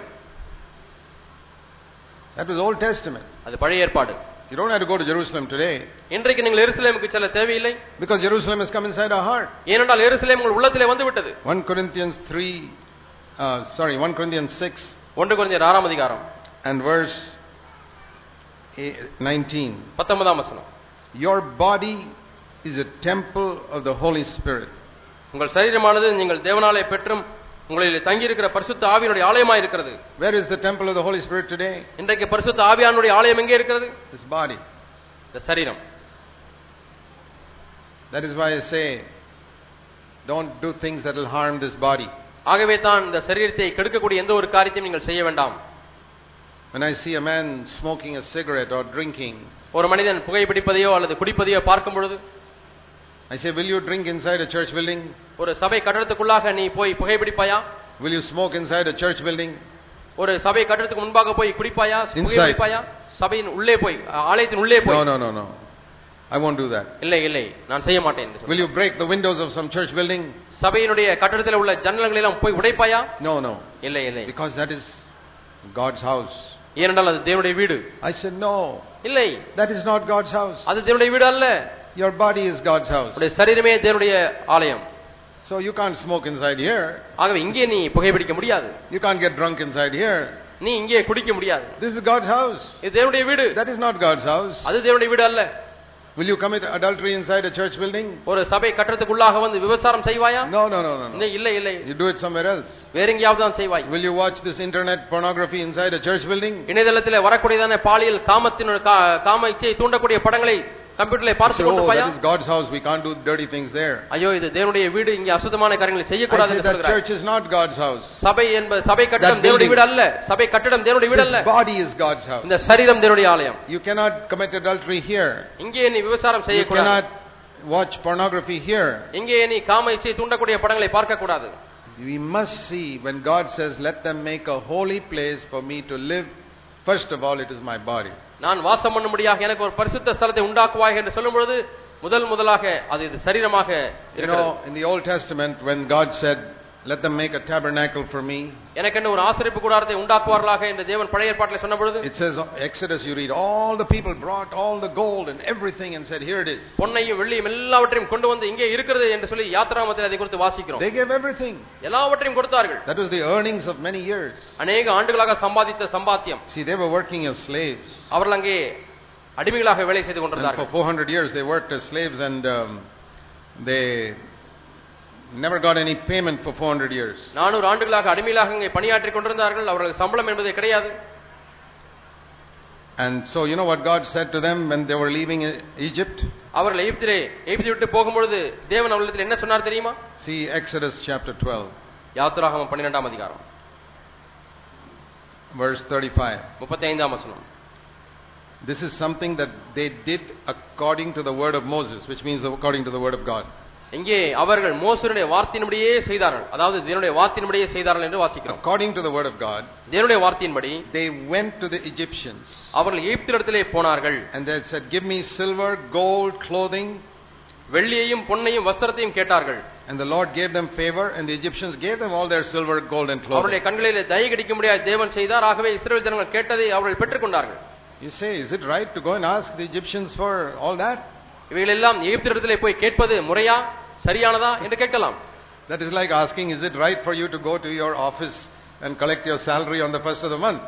That was Old Testament. அது பழைய ஏற்பாடு. You don't have to go to Jerusalem today. இன்றைக்கு நீங்கள் எருசலேமுக்கு செல்ல தேவையில்லை. Because Jerusalem has come inside our heart. ஏனென்றால் எருசலேம் உங்கள் உள்ளத்திலே வந்து விட்டது. 1 Corinthians 6. 1 கொரிந்தியர் 6ஆம் அதிகாரம் and verse 19. 19ஆம் வசனம். Your body is a temple of the Holy Spirit. உங்கள் சரீரமானது நீங்கள் தேவனாலே பெற்றும் உங்களிலே தங்கி இருக்கிற பரிசுத்த ஆவியினுடைய ஆலயமாய் இருக்கிறது. Where is the temple of the Holy Spirit today? இன்றைக்கு பரிசுத்த ஆவியானுடைய ஆலயம் எங்கே இருக்கிறது? This body. இந்த சரீரம். That is why I say, don't do things that will harm this body. ஆகவே தான் இந்த சரீரத்தை கெடுக்கக்கூடிய எந்த ஒரு காரியத்தையும் நீங்கள் செய்ய வேண்டாம். When I see a man smoking a cigarette or drinking, ஒரு மனிதன் புகைப்பிடிப்பதையோ அல்லது குடிப்பதையோ பார்க்கும் பொழுது, I say, will you drink inside a church building? ஒரு சபை கட்டடத்துக்குள்ளாக நீ போய் புகைப்பிடிப்பாயா? Will you smoke inside a church building? ஒரு சபை கட்டடத்துக்கு முன்பாக போய் குடிப்பாயா? புகைப்பிடிப்பாயா? சபையின் உள்ளே போய், ஆலயத்தின் உள்ளே போய்? No. I won't do that. இல்லை இல்லை, நான் செய்ய மாட்டேன். Will you break the windows of some church building? சபையினுடைய கட்டடத்தில் உள்ள ஜன்னல்களை எல்லாம் போய் உடைப்பாயா? No. இல்லை இல்லை. Because that is God's house. ஏனென்றால் அது தேவனுடைய வீடு. I said no. இல்லை. That is not God's house. அது தேவனுடைய வீடு அல்ல. Your body is God's house. உடைய சரீரமே தேவனுடைய ஆலயம். So you can't smoke inside here. ஆகவே இங்கே நீ புகைப்பிடிக்க முடியாது. You can't get drunk inside here. நீ இங்கே குடிக்க முடியாது. This is God's house. இது தேவனுடைய வீடு. That is not God's house. அது தேவனுடைய வீடு அல்ல. Will you commit adultery inside a church building? ஒரு சபை கட்டடத்துக்குள்ளாக வந்து விபச்சாரம் செய்வாயா? No. இல்லை இல்லை. You do it somewhere else. வேற எங்கேயாவது தான் செய்வாய். Will you watch this internet pornography inside a church building? இணையதளத்திலே வரக்கூடியதான பாலியல் காம இச்சையை தூண்டக்கூடிய படங்களை கம்ப்யூட்டர்ல பார்த்து கொண்டிருப்பாயா? That is God's house. We can't do dirty things there. ஐயோ, இது தேவனுடைய வீடு, இங்கே அசுத்தமான காரியங்களை செய்ய கூடாது என்று சொல்கிறார். That church is not God's house. சபை என்பது சபை கட்டடம் தேவனுடைய வீடு அல்ல. சபை கட்டடம் தேவனுடைய வீடு அல்ல. This body is God's house. இந்த சரீரம் தேவனுடைய ஆலயம். You cannot commit adultery here. இங்கே நீ விபச்சாரம் செய்ய கூடாது. You cannot watch pornography here. இங்கே நீ காம இச்சையை தூண்டக்கூடிய படங்களை பார்க்க கூடாது. We must see when God says let them make a holy place for me to live. First of all, it is my body. நான் வாசம் பண்ணும்படியாக எனக்கு ஒரு பரிசுத்த ஸ்தலத்தை உண்டாக்குவாய் என்று சொல்லும் பொழுது முதலாக அது சரீரமாக இருக்கிறது. In the Old Testament, when God said let them make a tabernacle for me, எனக்கென்று ஒரு ஆசரிப்பு கூடாரத்தை உண்டாக்குவார்களாக என்று தேவன் பழைய ஏற்பாட்டிலே சொன்ன பொழுது, it says Exodus, you read, all the people brought all the gold and everything and said here it is. பொன்னையும் வெள்ளியும் எல்லாவற்றையும் கொண்டு வந்து இங்கே இருக்கிறது என்று சொல்லி யாத்திராகமத்தில் அதை குறித்து வாசிக்கிறோம். They gave everything. எல்லாவற்றையும் கொடுத்தார்கள். That was the earnings of many years. அநேக ஆண்டுகளாக சம்பாதித்த சம்பாத்தியம். See, they were working as slaves. அவர்கள் அங்கே அடிமைகளாக வேலை செய்து கொண்டிருந்தார்கள். For 400 years they worked as slaves and they never got any payment for 400 years. 400 ஆண்டுகளாக அடிமைகளாக இங்கே பணியாற்றிக் கொண்டிருந்தார்கள். அவர்களுக்கு சம்பளம் என்பதே கிடையாது. And so you know what God said to them when they were leaving Egypt? அவர்கள் எகிப்தை விட்டு போகும்போது தேவன் அவர்களிடத்தில் என்ன சொன்னார் தெரியுமா? See Exodus chapter 12. யாத்திராகமம் 12ஆம் அதிகாரம் verse 35. 35ஆம் வசனம். This is something that they did according to the word of Moses, which means according to the word of God. இங்கே அவர்கள் மோசேயுடைய வார்த்தையின்படியே செய்தார்கள், அதாவது தேவனுடைய வார்த்தையின்படியே செய்தார்கள் என்று வாசிக்கிறோம். According to the word of God, தேவனுடைய வார்த்தையின்படி they went to the Egyptians. அவர்கள் எகிப்தியரிடத்திலே போனார்கள். And they said, give me silver, gold, clothing. வெள்ளியையும் பொன்னையும் வஸ்திரத்தையும் கேட்டார்கள். And the Lord gave them favor, and the Egyptians gave them all their silver, gold and clothing. அவருடைய கண்களிலே தயை கிடைக்கும்படியாக தேவன் செய்தார். ஆகவே இஸ்ரவேல் ஜனங்கள் கேட்டதை அவர்கள் பெற்றுக்கொண்டார்கள். You say, is it right to go and ask the Egyptians for all that? இவைகளெல்லாம் எகிப்தியரிடத்திலே போய் கேட்பது முறையா, சரியானதா என்று கேட்கலாம். That is like asking, is it right for you to go to your office and collect your salary on the first of the month?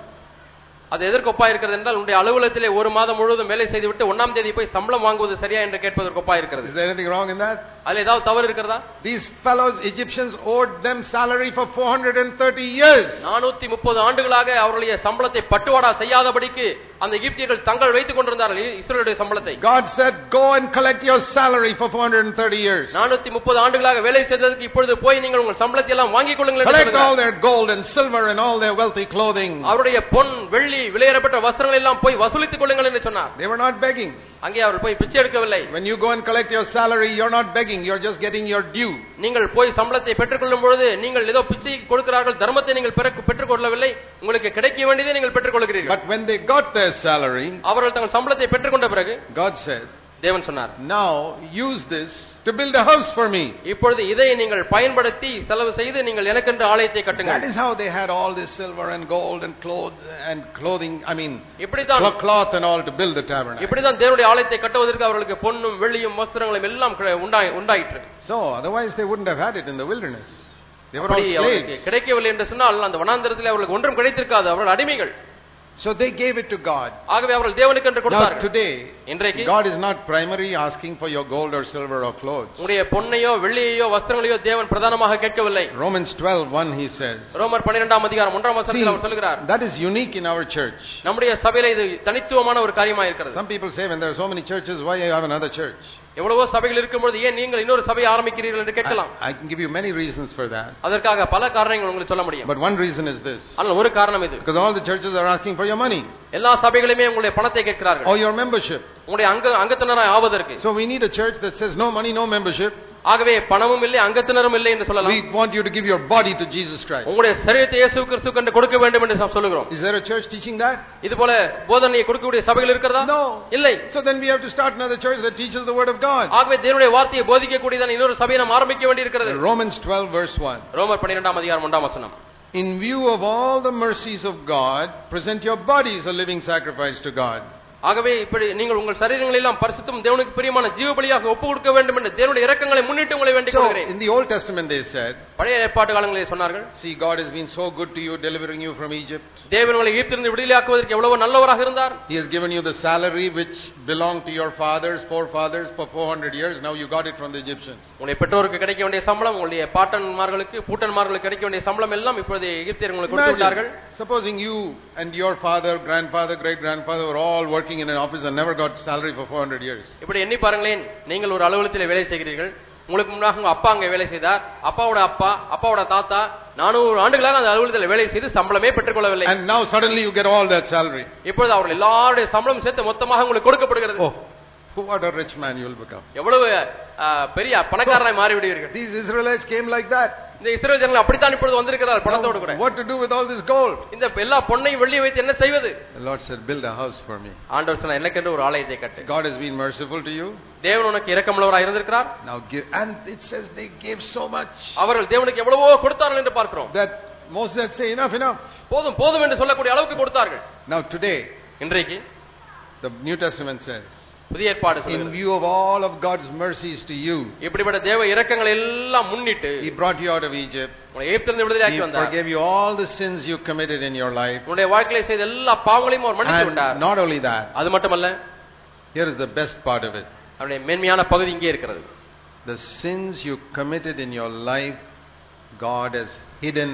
அது எதற்கு ஒப்பா இருக்கிறது என்றால், உன்னுடைய அலுவலகத்திலே ஒரு மாதம் முழுவதும் வேலை செய்துவிட்டு 1ஆம் தேதி போய் சம்பளம் வாங்குவது சரியா என்று கேட்பதற்கு ஒப்பா இருக்கிறது. Is there anything wrong in that? அதுல ஏதாவது தவறு இருக்கிறதா? These fellows Egyptians owed them salary for 430 years. 430 ஆண்டுகளாக அவருடைய சம்பளத்தை பட்டுவாடா செய்யாதபடிக்கு அந்த எகிப்தியர்கள் தங்கள் வைத்துக் கொண்டிருந்தார்கள் இஸ்ரவேலுடைய சம்பளத்தை. God said, go and collect your salary for 430 years. 430 ஆண்டுகளாக வேலை செய்ததற்கு இப்பொழுது போய் நீங்கள் உங்கள் சம்பளத்தை எல்லாம் வாங்கிக் கொள்ளுங்கள் என்று collect சொன்னார். all their gold and silver and all their wealthy clothing. அவருடைய பொன் வெள்ளி விலையேறப்பட்ட வஸ்திரங்கள் எல்லாம் போய் வசூலித்துக் கொள்ளுங்கள் என்று சொன்னார். They were not begging. அங்கே அவர்கள் போய் பிச்சை எடுக்கவில்லை. When you go and collect your salary, you're not begging, you're just getting your due. நீங்கள் போய் சம்பளத்தை பெற்றுக்கொள்ளும் பொழுது நீங்கள் ஏதோ பிச்சை கொடுக்கிறார்கள், தர்மத்தை நீங்கள் பெற்றுக்கொள்ளவில்லை, உங்களுக்கு கிடைக்க வேண்டியதை நீங்கள் பெற்றுக்கொள்கிறீர்கள். But when they got their salary, அவர்கள் தங்கள் சம்பளத்தை பெற்றுக்கொண்ட பிறகு God said, தேவன் சொன்னார், now use this to build a house for me. இப்பொழுது இதை நீங்கள் பயன்படுத்தி செலவு செய்து நீங்கள் எனக்கென்று ஆலயத்தை கட்டுங்கள். That is how they had all this silver and gold and clothing, I mean cloth and all to build the tabernacle. இப்படிதான் தேவனுடைய ஆலயத்தை கட்டுவதற்கு அவர்களுக்கு பொன்னும் வெள்ளியும் வஸ்திரங்களும் எல்லாம் உண்டாயிற்று. So otherwise they wouldn't have had it in the wilderness. They were all slaves. கிடைக்கவில்லை என்று சொன்னால் அந்த வனாந்தரத்தில் அவர்களுக்கு ஒன்றும் கிடைத்திருக்காது, அவர்கள் அடிமைகள். So they gave it to God. ஆகவே அவர்கள் தேவனுக்கு என்று கொடுத்தார்கள். Now today, இன்றைக்கு God is not primarily asking for your gold or silver or clothes. உங்களுடைய பொன்னையோ வெள்ளியையோ வஸ்திரங்களையோ தேவன் பிரதானமாக கேட்கவில்லை. Romans 12:1 he says. ரோமர் 12ஆம் அதிகாரம் 1ஆம் வசனத்தில் அவர் சொல்கிறார். That is unique in our church. நம்முடைய சபையிலே இது தனித்துவமான ஒரு காரியமாக இருக்கிறது. Some people say, when there are so many churches, why you have another church? எவ்வளவோ சபைகள் இருக்கும்போது ஏன் நீங்கள் இன்னொரு சபையை ஆரம்பிக்கிறீர்கள் என்று கேட்கலாம். I can give you many reasons for that. அதற்காக பல காரணங்கள் உங்களுக்கு சொல்ல முடியும். But one reason is this. ஆனால் ஒரு காரணம் இது. Because all the churches are asking for your money. எல்லா சபைகளுமே உங்களுடைய பணத்தை கேட்கிறார்கள். Or your membership. உங்களுடைய அங்கத்தினராய் ஆவதற்கு. So we need a church that says no money, no membership. ஆகவே பணமும் இல்லை அங்கத்தினரும் இல்லை என்று சொல்லலாம். We want you to give your body to Jesus Christ. உங்களுடைய சரீரத்தை இயேசு கிறிஸ்துவுக்கு என்று கொடுக்க வேண்டும் என்று நாம் சொல்லுகிறோம். Is there a church teaching that? இதுபோல போதனையை கொடுக்கக்கூடிய சபைகள் இருக்கிறதா? No. இல்லை. So then we have to start another church that teaches the word of God. ஆகவே தேவனுடைய வார்த்தையை போதிக்கக்கூடியதான இன்னொரு சபையை நாம் ஆரம்பிக்க வேண்டியிருக்கிறது. Romans 12:1. ரோமர் 12ஆம் அதிகாரம் 1ஆம் வசனம். In view of all the mercies of God, present your bodies a living sacrifice to God. ஆகவே இப்படி நீங்கள் உங்கள் சரீரங்களை எல்லாம் பரிசுத்தம் தேவனுக்கு பிரியமான ஜீவ பலியாக ஒப்புக் கொடுக்க வேண்டும் என்று தேவனுடைய இரக்கங்களை முன்னிட்டு உங்களை வேண்டிக் கொள்கிறேன். In the Old Testament they said, பழைய ஏற்பாட்டு காலங்களிலே சொன்னார்கள், see, God has been so good to you, delivering you from Egypt. தேவன் உங்களை எகிப்திலிருந்து விடுதலையாக்குவதற்கு எவ்வளவு நல்லவராக இருந்தார். He has given you the salary which belonged to your forefathers for 400 years. Now you got it from the Egyptians. உங்களுடைய பெற்றோருக்கு கிடைக்க வேண்டிய சம்பளம், உங்களுடைய பூட்டன்மார்களுக்கு கிடைக்க வேண்டிய சம்பளம் எல்லாம் இப்பொழுது எகிப்தியர் உங்களுக்கு கொடுத்து விட்டார்கள். Supposing you and your father, grandfather, great grandfather were all working in an office and never got salary for 400 years. இப்படி எண்ணி பாருங்களேன், நீங்கள் ஒரு அலுவலகத்தில் வேலை செய்கிறீர்கள், உங்களுக்கு முன்னாக உங்க அப்பா அங்கே வேலை செய்தார், அப்பாவோட தாத்தா 400 ஆண்டுகளாக அந்த அலுவலகத்தில் வேலை செய்து சம்பளமே பெற்றுக்கொள்ளவில்லை. And now suddenly you get all that salary. இப்பொழுது அவர்கள் எல்லாருடைய சம்பளம் சேர்த்து மொத்தமாக உங்களுக்கு கொடுக்கப்படுகிறது. Oh, what a rich man you will become. எவ்வளவு பெரிய பணக்காரராய் மாறி விடுவீர்கள். These Israelites came like that. இந்த இஸ்ரவேல் ஜனங்கள் அப்படித்தான் இப்பொழுது வந்திருக்கிறார்கள் பணத்தோடு கூட. What to do with all this gold? இந்த எல்லா பொன்னையும் வெள்ளியை வைத்து என்ன செய்வது? The Lord said, build a house for me. ஆண்டவர் சொன்னார், எனக்கென்று ஒரு ஆலயத்தை கட்டு. God has been merciful to you. தேவன் உனக்கு இரக்கமுள்ளவராய் இருந்திருக்கிறார். Now give, and it says they gave so much. அவர்கள் தேவனுக்கு எவ்வளவோ கொடுத்தார்கள் என்று பார்க்கிறோம். That Moses said, say enough. போதும் என்று சொல்லக்கூடிய அளவுக்கு கொடுத்தார்கள். Now today, இன்றைக்கு the New Testament says, புதிய ஏற்பாடு in view of all of God's mercies to you, இப்படிப்பட்ட தேவ இரக்கங்களை எல்லாம் முன்னிட்டு, He brought you out of Egypt. உங்களை எகிப்திலிருந்து விடுதலையாக்கி வந்தார். He forgave you all the sins you committed in your life. உங்களுடைய வாழ்க்கையிலே செய்த எல்லா பாவங்களையும் அவர் மன்னித்து விட்டார். Not only that, அது மட்டுமல்ல, here is the best part of it. அவருடைய மேன்மையான பகுதி இங்கே இருக்கிறது. The sins you committed in your life, God has hidden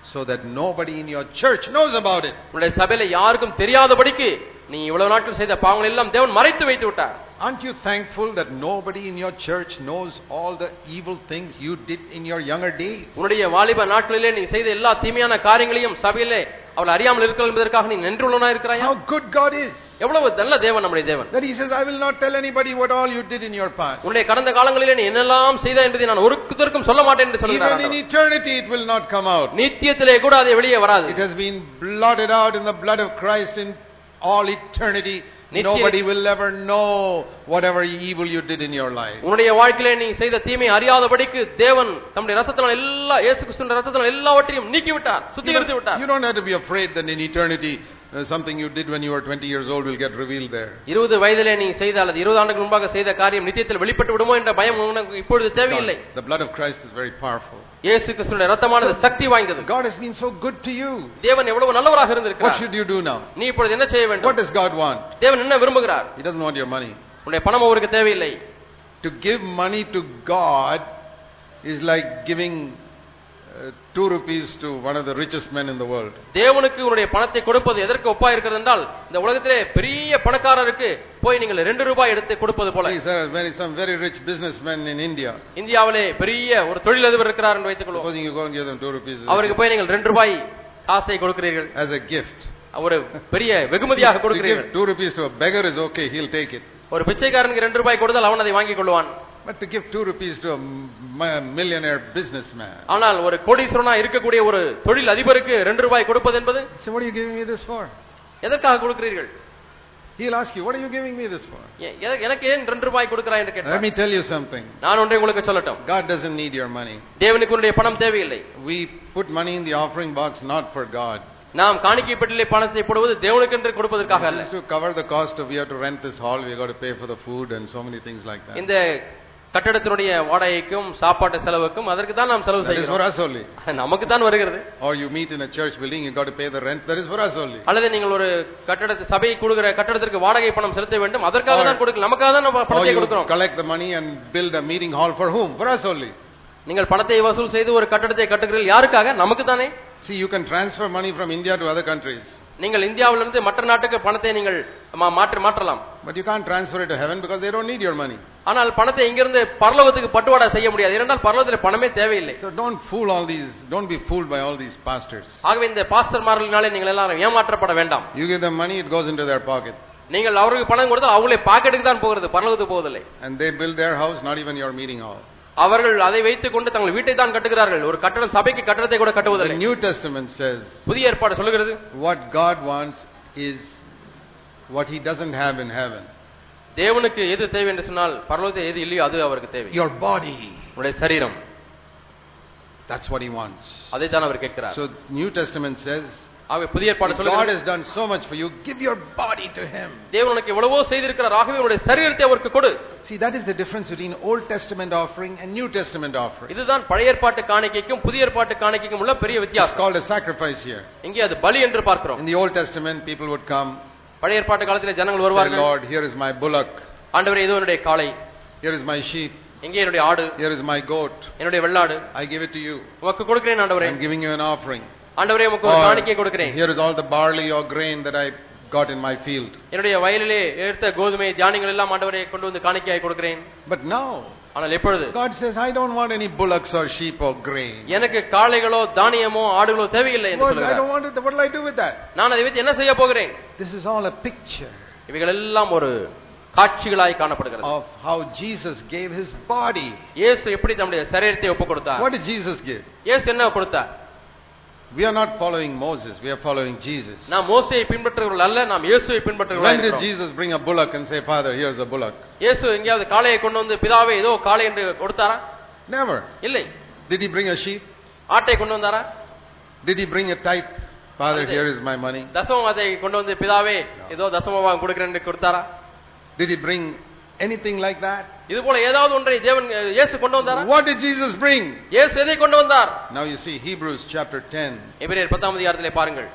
so that nobody in your church knows about it. உன்னுடைய சபையில யாருக்கும் தெரியாதபடிக்கு நீ இவ்வளவு நாட்கள் செய்த பாவங்கள் எல்லாம் தேவன் மறைத்து வைத்து விட்டார். Aren't you thankful that nobody in your church knows all the evil things you did in your younger days? உன்னுடைய வாலிப நாட்களிலே நீ செய்த எல்லா தீமையான காரியங்களையும் சபையிலே அவள் அறியாமல் இருக்கலாம் என்பதற்காக நீ நன்றியுள்ளவனாய் இருக்கிறாயா? How good God is. எவ்வளவு நல்ல தேவன் நம்முடைய தேவன். That he says, I will not tell anybody what all you did in your past. உன்னுடைய கடந்த காலங்களிலே நீ என்னெல்லாம் செய்தாய் என்பதை நான் ஒருத்தருக்கும் சொல்ல மாட்டேன் என்று சொல்கிறார். Even in eternity it will not come out. நித்தியத்திலே கூட அது வெளியே வராது. It has been blotted out in the blood of Christ in all eternity. Nobody will ever know whatever evil you did in your life. உன்னுடைய வாழ்க்கையிலே நீ செய்த தீமை அறியாதபடிக்கு தேவன் தம்முடைய இரத்தத்தினால் எல்லா இயேசு கிறிஸ்துவின் இரத்தத்தினால் எல்லாவற்றையும் நீக்கி விட்டார், சுத்திகரித்து விட்டார். You don't have to be afraid that in eternity something you did when you were 20 years old will get revealed there. 20 வயதிலே நீ செய்த அல்லது 20 ஆண்டுகளுக்கு முன்பாக செய்த காரியம் நித்தியத்தில் வெளிப்பட்டு விடுமோ என்ற பயம் உனக்கு இப்பொழுது தேவையில்லை. The blood of Christ is very powerful. இயேசு கிறிஸ்துவின் இரத்தமானது சக்தி வாய்ந்தது. God has been so good to you. தேவன் எவ்வளவு நல்லவராக இருந்திருக்கிறார். What should you do now? நீ இப்பொழுது என்ன செய்ய வேண்டும்? What does God want? தேவன் என்ன விரும்புகிறார்? He doesn't want your money. உன்னுடைய பணம் அவருக்கு தேவையில்லை. To give money to God is like giving 2 rupees to one of the richest men in the world. தேவனுக்கு உன்னுடைய பணத்தை கொடுப்பது எதற்கு ஒப்பா இருக்கிறது என்றால் இந்த உலகத்திலே பெரிய பணக்காரருக்கு போய் நீங்கள் 2 ரூபாய் எடுத்து கொடுப்பது போல. Some very rich businessmen in India. இந்தியாவிலே பெரிய ஒரு தொழிலதிபர் இருக்கிறார் என்று வைத்துக் கொள்வோம். Supposing you go and give them 2 rupees. அவருக்கு போய் நீங்கள் 2 ரூபாய் காசை கொடுக்கிறீர்கள். As a gift. ஒரு பெரிய வெகுமதியாக கொடுக்கிறீர்கள். 2 rupees to a beggar is okay, he'll take it. ஒரு பிச்சைக்காரனுக்கு 2 ரூபாய் கொடுத்தால் அவன் அதை வாங்கிக் கொள்வான். But to give 2 rupees to a millionaire businessman. ஆனால் ஒரு கோடீஸ்வரனா இருக்கக்கூடிய ஒரு தொழில் அதிபருக்கு 2 ரூபாய் கொடுப்பது என்பது. So what are you giving me this for? எதற்காக கொடுக்கிறீர்கள்? He'll ask you, what are you giving me this for? எனக்கு ஏன் 2 ரூபாய் கொடுக்கிறாய் என்று கேட்டார். Let me tell you something. நான் ஒன்றை உங்களுக்கு சொல்லட்டும். God doesn't need your money. தேவனுக்கு உன்னுடைய பணம் தேவையில்லை. We put money in the offering box not for God. நாம் காணிக்கை பெட்டியிலே பணத்தை போடுவது தேவனுக்கு என்று கொடுப்பதற்காக அல்ல. To cover the cost of we have to rent this hall, we got to pay for the food and so many things like that. இந்த கட்டடத்தினுடைய வாடகைக்கும் சாப்பாட்டு செலவுக்கும் அதற்கு தான் நாம் செலவு செய்கிறோம். That is for us only. நமக்கு தான் வருகிறது. Or you meet in a church building, you got to pay the rent, that is for us only. அல்லது நீங்கள் ஒரு கட்டடத்தை சபையை கொடுக்கிற கட்டடத்திற்கு வாடகை பணம் செலுத்த வேண்டும், அதற்காக தான் கொடுக்கல, நமக்காக தான் பணத்தை கொடுக்கிறோம். Collect the money and build a meeting hall for whom? For us only. நீங்கள் பணத்தை வசூல் செய்து ஒரு கட்டடத்தை கட்டுகிறீர்கள், யாருக்காக? நமக்கு தானே. See, you can transfer money from India to other countries. நீங்கள் இந்தியாவிலிருந்து மற்ற நாட்டுக்கு பணத்தை நீங்கள் மாற்றலாம். But you can't transfer it to heaven because they don't need your money. ஆனால் பணத்தை இங்கிருந்து பரலோகத்துக்கு பட்டுவாடா செய்ய முடியாது. ஏனென்றால் பரலோகத்தில் பணமே தேவையில்லை. So don't be fooled by all these pastors. ஆகவே இந்த பாஸ்டர்மார்களாலே நீங்கள் எல்லாரும் ஏமாற்றப்பட வேண்டாம். You give them money, it goes into their pocket. நீங்கள் அவருக்கு பணம் கொடுத்தால் அவங்களே பாக்கெட்டுக்கு தான் போகிறது, பரலோகத்துக்கு போவதில்லை. And they build their house, not even your meeting hall. அவர்கள் அதை வைத்துக் கொண்டு தங்கள் வீட்டை தான் கட்டுகிறார்கள், ஒரு கட்டடம் சபைக்கு கட்டடத்தை கூட கட்டுவதில்லை. The New Testament says, புதிய ஏற்பாடு சொல்லுகிறது, what God wants is what he doesn't have in heaven. தேவனுக்கு எது தேவை என்று சொன்னால் பரலோகத்தில் எது இல்லையோ அது அவருக்கு தேவை. Your body. உங்களுடைய சரீரம். That's what he wants. அதை தான் அவர் கேட்கிறார். So New Testament says, ஆகவே புதிய ஏற்பாடு சொல்லுகிறது, God has done so much for you, give your body to him. தேவன் உனக்கு எவ்வளவோ செய்திருக்கிறார், ஆகவே உன்னுடைய சரீரத்தை அவருக்கு கொடு. See, that is the difference between Old Testament offering and New Testament offering. இதுதான் பழைய ஏற்பாட்டு காணிக்கைக்கும் புதிய ஏற்பாட்டு காணிக்கைக்கும் உள்ள பெரிய வித்தியாசம். It's called a sacrifice here. இங்கே அது பலி என்று பார்க்கிறோம். In the Old Testament people would come, பழைய ஏற்பாட்டு காலத்திலே ஜனங்கள் வருவார்கள். Say, Lord, here is my bullock. ஆண்டவரே, இதோ என்னுடைய காளை. Here is my sheep. இங்கே என்னுடைய ஆடு. Here is my goat. என்னுடைய வெள்ளாடு. I give it to you. உமக்கு கொடுக்கிறேன் ஆண்டவரே. I'm giving you an offering. ஆண்டவரே, உமக்கு ஒரு காணிக்கை கொடுக்கிறேன். Here is all the barley or grain that I got in my field. என்னுடைய வயலிலே எடுத்த கோதுமை தானியங்கள் எல்லாம் ஆண்டவரே கொண்டு வந்து காணிக்கையாய் கொடுக்கிறேன். But now, ஆனால் எப்பொழுது God says, I don't want any bullocks or sheep or grain. எனக்கு காளைகளோ தானியமோ ஆடுகளோ தேவையில்லை என்று சொல்கிறார். I don't want it. What will I do with that? நான் அதை வைத்து என்ன செய்ய போகிறேன்? This is all a picture. இவைகள் எல்லாம் ஒரு காட்சிகளாய் காணப்படுகிறது. Of how Jesus gave his body. இயேசு எப்படி தம்முடைய சரீரத்தை ஒப்புக் கொடுத்தார்? What did Jesus give? இயேசு என்ன கொடுத்தார்? We are not following Moses, we are following Jesus. நாம் மோசேயை பின்பற்றுகிறவர்கள் அல்ல, நாம் இயேசுவை பின்பற்றுகிறவர்கள். When did Jesus bring a bullock and say, Father, here's a bullock? இயேசு எங்கயாவது காளையை கொண்டு வந்து பிதாவே இதோ காளை என்று கொடுத்தாரா? Never. இல்லை. Did he bring a sheep? ஆட்டை கொண்டு வந்தாரா? Did he bring a tithe? Father, here is my money. தசமபாகத்தை கொண்டு வந்து பிதாவே இதோ தசமபாகம் கொடுக்கிறேன் என்று கொடுத்தாரா? Did he bring anything like that? இது போல ஏதாவது ஒன்றை தேவன் இயேசு கொண்டு வந்தாரா? What did Jesus bring? இயேசு எதை கொண்டு வந்தார்? Now you see Hebrews chapter 10. எபிரேயர் 10ஆம் அதிகாரத்திலே பாருங்கள்.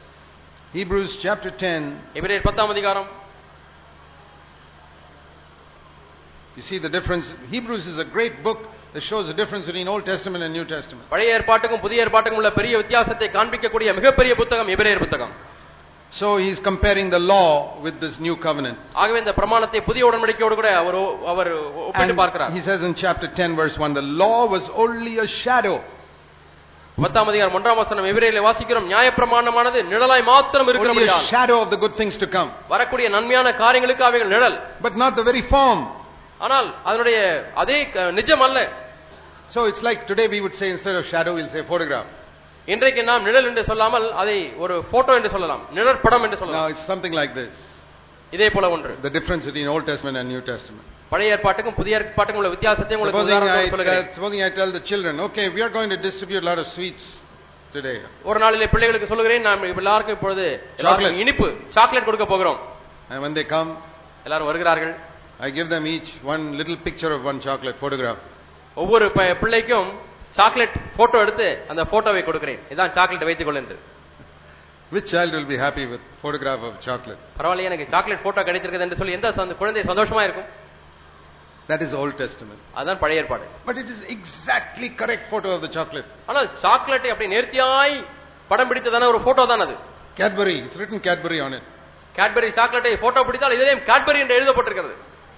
Hebrews chapter 10. எபிரேயர் 10ஆம் அதிகாரம் You see the difference. Hebrews is a great book that shows the difference between Old Testament and New Testament. பழைய ஏற்பாட்டுக்கும் புதிய ஏற்பாட்டுக்கும் உள்ள பெரிய வித்தியாசத்தை காண்பிக்கக்கூடிய மிகப்பெரிய புத்தகம் எபிரேயர் புத்தகம். So he is comparing the law with this new covenant. ஆகவே இந்த பிரமாணத்தை புதிய உடன்படிக்கையோடு கூட அவர் ஒப்பிட்டு பார்க்கிறார். He says in chapter 10 verse 1, the law was only a shadow. 10ஆம் அதிகாரம் 1ஆம் வசனம் எபிரேயரிலே வாசிக்கிறோம், நியாயப்பிரமாணமானது நிழலாய் மாத்திரம் இருக்கிறபடியால், only a shadow of the good things to come, வரக்கூடிய நன்மையான காரியங்களுக்கு அவைகள் நிழல், but not the very form. ஆனால் அதனுடைய அதே நிஜம் அல்ல. So it's like today we would say instead of shadow we'll say photograph. இன்றைக்கு நாம் நிழல் என்று சொல்லாமல் அதை ஒரு போட்டோ என்று சொல்லலாம், நிழற்படம் என்று சொல்லலாம். Now it's something like this. இதே போல ஒன்று. The difference between Old Testament and New Testament. பழைய ஏற்பாட்டுக்கும் புதிய ஏற்பாட்டுக்கும் உள்ள வித்தியாசத்தை உங்களுக்கு உதாரணமாக சொல்கிறேன். Supposing I tell the children, okay, we are going to distribute a lot of sweets today. ஒரு நாளிலே பிள்ளைகளுக்கு சொல்கிறேன், நாம் எல்லாருக்கும் இப்பொழுது இனிப்பு சாக்லேட் கொடுக்க போகிறோம். And when they come, எல்லாரும் வருகிறார்கள், I give them each one little picture of one chocolate photograph. ஒவ்வொரு பிள்ளைக்கும் சாக்லேட் போட்டோ எடுத்து அந்த போட்டோவை கொடுக்கிறேன், இதான் சாக்லேட் வைத்துக் கொள் என்று. Which child will be happy with photograph of chocolate? பரவாயில்லை, எனக்கு சாக்லேட் போட்டோ கிடைத்திருக்குது என்று சொல்லி எந்த குழந்தை சந்தோஷமா இருக்கும்? That is Old Testament. அதான் பழைய ஏற்பாடு. But it is exactly correct photo of the chocolate. ஆனால் சாக்லேட்டை அப்படி நேர்த்தியாய் படம் பிடித்ததான ஒரு போட்டோ தான் அது. Cadbury, it's written Cadbury on it. Cadbury சாக்லேட்டை போட்டோ பிடித்தால் இதிலேயும் Cadbury என்று எழுதப்பட்டிருக்கிறது.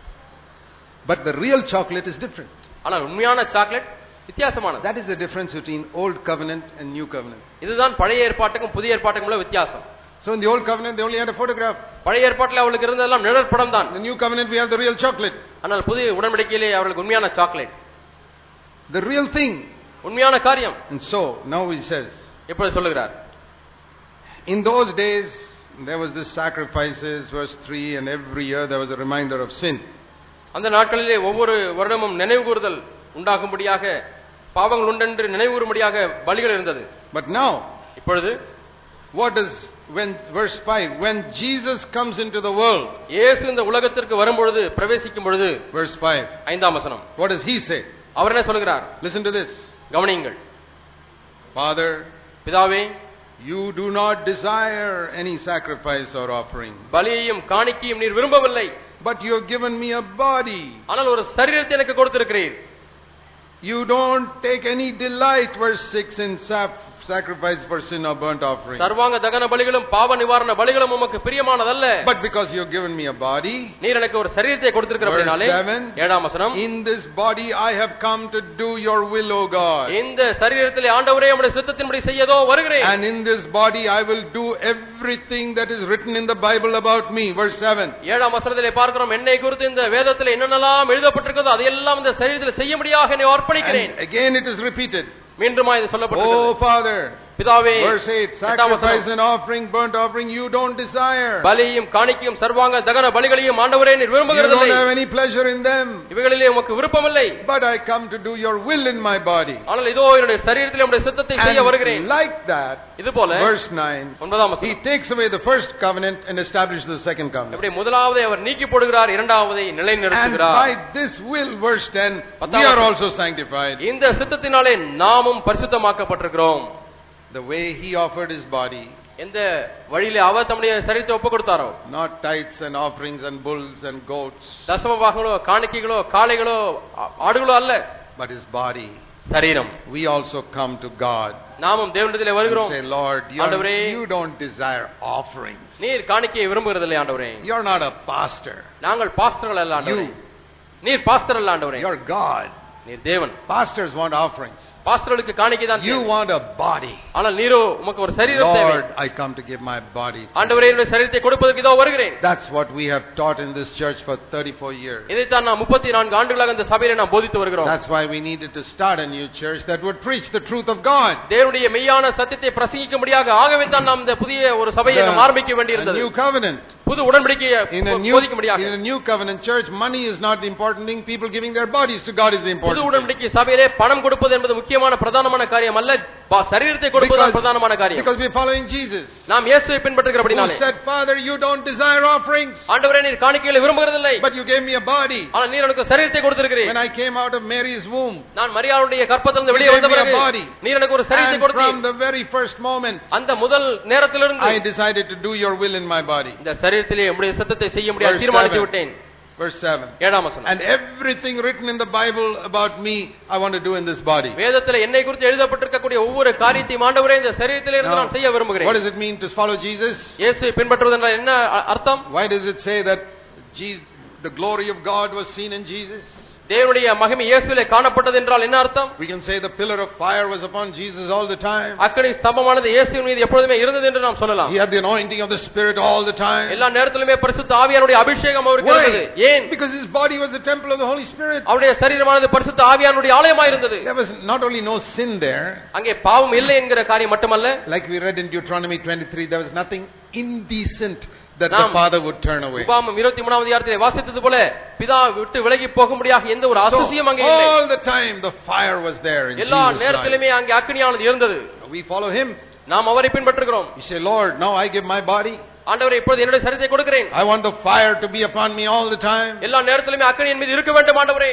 But the real chocolate is different. ஆனால் உண்மையான சாக்லேட் வித்தியாசமானது. That is the difference between Old Covenant and New Covenant. இதுதான் பழைய ஏற்பாட்டுக்கும் புதிய ஏற்பாட்டுக்கும் உள்ள வித்தியாசம். So in the Old Covenant they only had a photograph. பழைய ஏற்பாட்டில் அவங்களுக்கு இருந்ததெல்லாம் நிழல் படம் தான். In the New Covenant we have the real chocolate. ஆனால் புதிய உடன்படிக்கையிலே அவங்களுக்கு உண்மையான சாக்லேட், the real thing, உண்மையான காரியம். And so now he says, இப்படி சொல்லுகிறார், in those days there was this sacrifices, verse 3, and every year there was a reminder of sin. அந்த நாட்களிலே ஒவ்வொரு வருடமும் நினைவுகூறுதல் உண்டாகும்படியாக, பாவங்கள் உண்டென்று நினைவுகூறும்படியாக பலிகள் இருந்தது. But now, இப்பொழுது what does, when verse 5, when Jesus comes into the world, இயேசு இந்த உலகத்திற்கு வரும்பொழுது, பிரவேசிக்கும் பொழுது, verse 5, 5ஆம் வசனம், what does he say? அவர் என்ன சொல்கிறார்? Listen to this. கவனியுங்கள். Father, பிதாவே, you do not desire any sacrifice or offering, பலியையும் காணிக்கையும் நீர் விரும்பவில்லை, but you have given me a body. ஆனால் ஒரு சரீரத்தை எனக்கு கொடுத்திருக்கிறீர். You don't take any delight, verse 6, in sacrifice for sin or burnt offering. சர்வாங்க தகன பலிகளும் பாவ நிவாரண பலிகளும் உமக்கு பிரியமானதல்ல. But because you have given me a body, நீர் எனக்கு ஒரு சரீரத்தை கொடுத்திருக்கிறபடியாலே, 7ஆம் வசனம், in this body I have come to do your will, O God. இந்த சரீரத்திலே ஆண்டவரே உம்முடைய சித்தத்தின்படி செய்யதோ வருகிறேன். And in this body I will do everything that is written in the Bible about me, verse 7. 7ஆம் வசனத்திலே பார்க்கிறோம், என்னை குறித்து இந்த வேதத்திலே என்னென்னலாம் எழுதப்பட்டிருக்கிறதோ அதையெல்லாம் இந்த சரீரத்திலே செய்யும்படியாக என்னை அர்ப்பணிக்கிறேன். And again it is repeated. மீண்டுமா இது சொல்லப்பட்டிருக்கிறது. Oh Father, பிதாவே, verse 8, sacrifice and offering, burnt offering you don't desire. பலியையும் காணிக்கையும் சர்வாங்க தகன பலிகளையும் ஆண்டவரே நீர் விரும்புகிறதில்லை. You don't have any pleasure in them. இவைகளிலே உமக்கு விருப்பமில்லை. But I come to do your will in my body. ஆனால் இதோ என்னுடைய சரீரத்திலே உம்முடைய சித்தத்தை செய்ய வருகிறேன். Like that, இதுபோல verse 9, 9ஆம் வசனம், he takes away the first covenant and establishes the second covenant. இப்படி முதலாவதை அவர் நீக்கி போடுகிறார், இரண்டாவதை நிலைநிறுத்துகிறார். And by this will, verse 10, we are also sanctified. இந்த சித்தத்தினாலே நாமும் பரிசுத்தமாக்கப்பட்டிருக்கிறோம். The way he offered his body, எந்த வழியிலே அவர் தம்முடைய சரீரத்தை ஒப்புக் கொடுத்தாரோ, not tithes and offerings and bulls and goats, தசம பாகங்களோ காணிக்கைகளோ காளைகளோ ஆடுகளோ அல்ல, but his body, சரீரம். we also come to God. நாமும் தேவனிடத்திலே வருகிறோம். Say, Lord, you don't desire offerings. நீர் காணிக்கையை விரும்புகிறதில்லை ஆண்டவரே. You're not a pastor. நாங்கள் பாஸ்டர்கள் அல்ல ஆண்டவரே. நீர் பாஸ்டர் அல்ல ஆண்டவரே. You're God. நீர் தேவன். Pastors want offerings. பாஸ்டர்களுக்கு காணிக்கை தான். You want a body. ஆனால் நீரோ உமக்கு ஒரு சரீரம் தேவை. Lord, I come to give my body. ஆண்டவரே, என்னுடைய சரீரத்தை கொடுப்பதற்கு இதோ வருகிறேன். That's what we have taught in this church for 34 years. இதைத்தான் நாம் 34 ஆண்டுகளாக இந்த சபையிலே நாம் போதித்து வருகிறோம். That's why we needed to start a new church that would preach the truth of God. தேவனுடைய மெய்யான சத்தியத்தை பிரசங்கிக்கும்படியாக ஆகவே தான் நாம் இந்த புதிய ஒரு சபையை நாம் ஆரம்பிக்க வேண்டியிருந்தது. A new covenant. புது உடன்படிக்கையை போதிக்கும்படியாக. In a new covenant church, money is not the important thing. People giving their bodies to God is the important thing. புது உடன்படிக்கை சபையிலே பணம் கொடுப்பது என்பது முக்கியமான பிரதானமான காரியம் அல்ல, சரீரத்தை கொடுப்பது தான் பிரதானமான காரியம். Because we are following Jesus. நாம் இயேசுவை பின்பற்றுகிறபடினாலே. Who said, Father, you don't desire offerings. ஆண்டவரே, நீர் காணிக்கைகளை விரும்புகிறதில்லை. But you gave me a body. ஆனால் நீர் எனக்கு சரீரத்தை கொடுத்திருக்கிறீர். When I came out of Mary's womb, நான் மரியாளுடைய கர்ப்பத்திலிருந்து வெளியே வந்த பிறகு நீர் எனக்கு ஒரு சரீரத்தை கொடுத்தீர். From the very first moment, அந்த முதல் நேரத்திலிருந்து I decided to do your will in my body. இந்த சரீரத்திலே உம்முடைய சித்தத்தை செய்ய முடியாது தீர்மானித்து விட்டேன். Verse 7. 7ஆம் வசனம். And everything written in the Bible about me, I want to do in this body. வேதத்திலே என்னை குறித்து எழுதப்பட்டிருக்கக்கூடிய ஒவ்வொரு காரியத்தையும் ஆண்டவரே இந்த சரீரத்திலே இருந்து நான் செய்ய விரும்புகிறேன். What does it mean to follow Jesus? இயேசுவை பின்பற்றுவது என்றால் என்ன அர்த்தம்? Why does it say that the glory of God was seen in Jesus? தேவனுடைய மகிமை இயேசுவிலே காணப்பட்டது என்றால் என்ன அர்த்தம்? We can say the pillar of fire was upon Jesus all the time. அக்கினி ஸ்தம்பமானது இயேசுவின் மீது எப்பொழுதுமே இருந்தது என்று நாம் சொல்லலாம். He had the anointing of the Spirit all the time. எல்லா நேரத்திலுமே பரிசுத்த ஆவியானுடைய அபிஷேகம் அவருக்கு இருந்தது. ஏன்? Because his body was the temple of the Holy Spirit. அவருடைய சரீரமானது பரிசுத்த ஆவியானுடைய ஆலயமாய் இருந்தது. There was not only no sin there. அங்கே பாவம் இல்லை என்கிற காரியம் மட்டுமல்ல. Like we read in Deuteronomy 23, there was nothing indecent that the father would turn away. உபாகமம் 23ஆம் அதிகாரத்திலே வாசித்தது போல பிதா விட்டு விலகி போகும்படியாக எந்த ஒரு அசுசியம் அங்கே இல்லை. All the time the fire was there in Jesus. எல்லா நேரத்திலுமே அங்கே அக்கினியானது இருந்தது. We follow him. நாம் அவரை பின்பற்றுகிறோம். You say, Lord, now I give my body. ஆண்டவரே இப்பொழுது என்னுடைய சரீரத்தை கொடுக்கிறேன். I want the fire to be upon me all the time. எல்லா நேரத்திலுமே அக்கினி என் மீது இருக்க வேண்டும் ஆண்டவரே.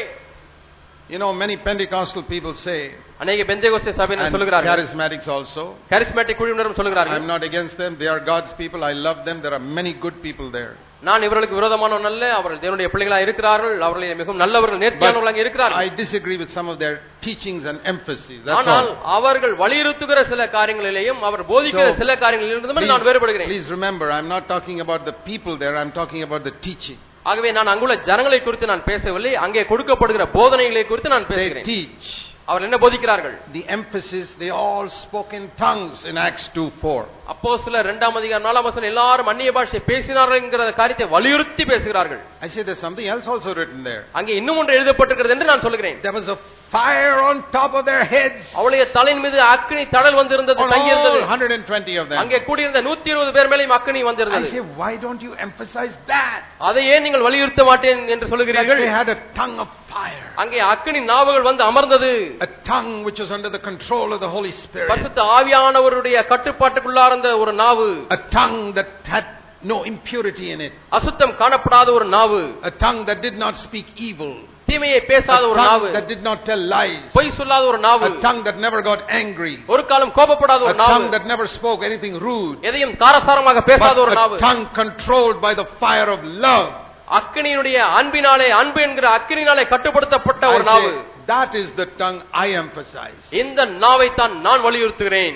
You know, many Pentecostal people say, அநேக பெந்தேகோஸ்தே சபையினர் சொல்கிறார்கள், charismatics also, charismatic குழுவினரும் சொல்கிறார்கள், I'm not against them, they are God's people, I love them, there are many good people there. நான் இவர்களுக்கு விரோதமானவன் அல்ல, அவர்கள் தேவனுடைய பிள்ளைகளாக இருக்கிறார்கள், அவர்கள் மிகவும் நல்லவர்கள், நேர்த்தியானவர்கள் அங்கே இருக்கிறார்கள். I disagree with some of their teachings and emphasis. ஆனால் அவர்கள் வலியுறுத்துகிற சில காரியங்களிலேயும் அவர் போதிக்கிற சில காரியங்களிலிருந்தும் நான் வேறுபடுகிறேன். Please remember, I'm not talking about the people there, I'm talking about the teaching. ஆகவே நான் அங்குள்ள ஜனங்களை குறித்து நான் பேசவில்லை, அங்கே கொடுக்கப்படுகிற போதனைகளை குறித்து நான் பேசுகிறேன். They teach. அவர் என்ன போதிக்கிறார்கள்? The emphasis, they all spoke in tongues in Acts 2:4. அப்போஸ்தலர் 2ஆம் அதிகாரம் 4ஆம் வசனம் எல்லாரும் அந்நிய பாஷை பேசினார்கள் என்கிற காரியத்தை வலியுறுத்தி பேசுகிறார்கள். I say there's something else also written there. அங்கே இன்னும் ஒன்று எழுதப்பட்டிருக்கிறது என்று நான் சொல்கிறேன். There was a fire on top of their heads. அவளுடைய தலையின் மீது அக்கினி தடல் வந்திருந்தது, தங்கியிருந்தது. 120 of them. அங்கே கூடியிருந்த 120 பேர் மேலேயும் அக்கினி வந்திருந்தது. I say, why don't you emphasize that? அதை ஏன் நீங்கள் வலியுறுத்த மாட்டேன் என்று சொல்கிறீர்கள்? They had a tongue of fire. அங்கே அக்கினி நாவுகள் வந்து அமர்ந்தது. A tongue which was under the control of the Holy Spirit. பரிசுத்த ஆவியானவருடைய கட்டுப்பாட்டுக்குள்ளார்ந்த ஒரு நாவு. A tongue that had no impurity in it. அசுத்தம் காணப்படாத ஒரு நாவு. A tongue that did not speak evil. தீமையை பேசாத ஒரு நாவு. A tongue that did not tell lies. பொய் சொல்லாத ஒரு நாவு. A tongue that never got angry. ஒரு காலம் கோபப்படாத ஒரு நாவு. A tongue that never spoke anything rude. எதையும் காரசாரமாக பேசாத ஒரு நாவு. A tongue controlled by the fire of love. அக்கினியுடைய அன்பினாலே, அன்பு என்கிற அக்கினினாலே கட்டுப்படுத்தப்பட்ட ஒரு நாவு. That is the tongue I emphasize. இந்த நாவை தான் நான் வலியுறுத்துகிறேன்.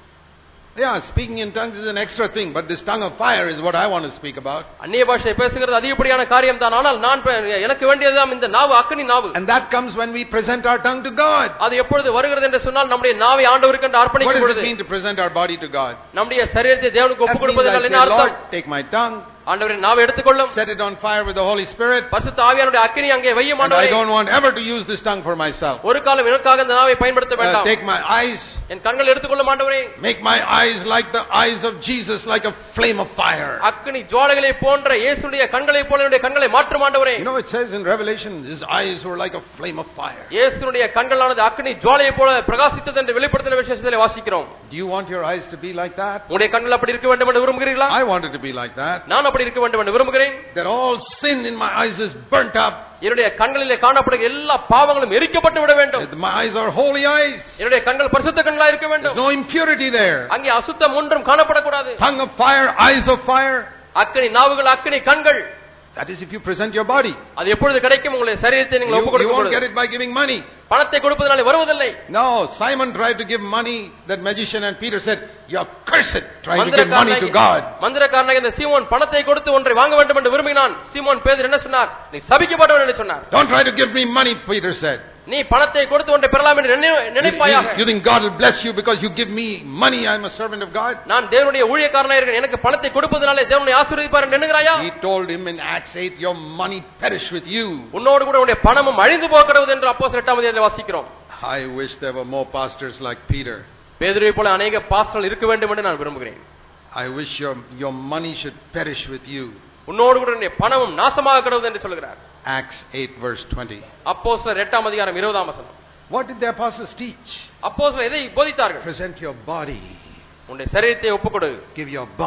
Yeah, speaking in tongues is an extra thing, but this tongue of fire is what I want to speak about. அந்நிய பாஷை பேசுகிறது அதிகப்படியான காரியம் தான், ஆனால் நான் எனக்கு வேண்டியதுதான் இந்த நாவு, அக்கினி நாவு. And that comes when we present our tongue to God. அது எப்பொழுது வருகிறது என்று சொன்னால் நம்முடைய நாவை ஆண்டவருக்கு என்று அர்ப்பணிக்கும் பொழுது. What does it mean to present our body to God? நம்முடைய சரீரத்தை தேவனுக்கு ஒப்புக் கொடுப்பது என்ன அர்த்தம்? Lord, take my tongue. ஆண்டவரே நாவை எடுத்துக்கொள்ளும். Set it on fire with the Holy Spirit. பரிசுத்த ஆவியானுடைய அக்கினி அங்கே வையும் ஆண்டவரே. I don't want ever to use this tongue for myself. ஒரு காலம் எனக்காக இந்த நாவை பயன்படுத்த வேண்டாம். Take my eyes. என் கண்களை எடுத்துக்கொள்ளும் ஆண்டவரே. Make my eyes like the eyes of Jesus, like a flame of fire. அக்கினி ஜுவாலைகளை போன்ற இயேசுடைய கண்களை போல என்னுடைய கண்களை மாற்றும் ஆண்டவரே. You know it says in Revelation his eyes were like a flame of fire. இயேசுடைய கண்களானது அக்கினி ஜுவாலையை போல பிரகாசித்தது என்று வெளிப்படுத்தின விசேஷத்திலே வாசிக்கிறோம். Do you want your eyes to be like that? உங்களுடைய கண்கள் அப்படி இருக்க வேண்டும் என்று விரும்புகிறீர்களா? I want it to be like that. நான் அப்படி இருக்க வேண்டும் என்று விரும்புகிறேன். That all sin in my eyes is burnt up. என்னுடைய கண்களிலே காணப்படுகிற எல்லா பாவங்களும் எரிக்கப்பட்டு விட வேண்டும். My eyes are holy eyes. என்னுடைய கண்கள் பரிசுத்த கண்களாக இருக்க வேண்டும். There's no impurity there. அங்கே அசுத்தம் ஒன்றும் காணப்படக்கூடாது. Tongue of fire, eyes of fire. அக்கினி நாவுகள், அக்கினி கண்கள். That is if you present your body. அது எப்பொழுது கிடைக்கும்? உங்களுடைய சரீரத்தை நீங்கள் ஒப்புக் கொடுக்கும் பொழுது. You won't get it by giving money. பணத்தை கொடுப்பதனாலே வருவதில்லை. No, Simon tried to give money, that magician, and Peter said, "You are cursed, trying to give money to God." மந்திரக்காரனாகிய இந்த சீமோன் பணத்தை கொடுத்து ஒன்றை வாங்க வேண்டும் என்று விரும்பினான். சீமோன் பேதுரு என்ன சொன்னார்? நீ சபிக்கப்பட்டவன் என்று சொன்னார். Don't try to give me money, Peter said. நீ பணத்தை கொடுத்து ஒன்றை பெறலாம் என்று நினைப்பாயாக. You think God will bless you because you give me money? I am a servant of God. நான் தேவனுடைய ஊழியக்காரனாக இருக்கேன், எனக்கு பணத்தை கொடுப்பதனாலே தேவனை ஆசீர்வதிப்பார் என்று எண்ணுகிறாயா? He told him in Acts 8, your money perish with you. உன்னோடு கூட உன்னுடைய பணமும் அழிந்து போகிறது என்று அப்போஸ்தலர் 8ஆம் அதிகாரத்தில் வாசிக்கிறோம். I wish there were more pastors like Peter. பேதுருவை போல அநேக பாஸ்டர்கள் இருக்க வேண்டும் என்று நான் விரும்புகிறேன். I wish your money should perish with you. உன்னோடு கூட உன்னுடைய பணமும் நாசமாக கிடவது என்று சொல்கிறார். Acts 8 verse 20. அப்போஸ்தலர் 8ஆம் அதிகாரம் 20ஆம் வசனம். What did the apostles teach? அப்போஸ்தலர் எதை போதித்தார்கள்? Present your body. உன்னுடைய சரீரத்தை ஒப்புக்கொடு. Give your body.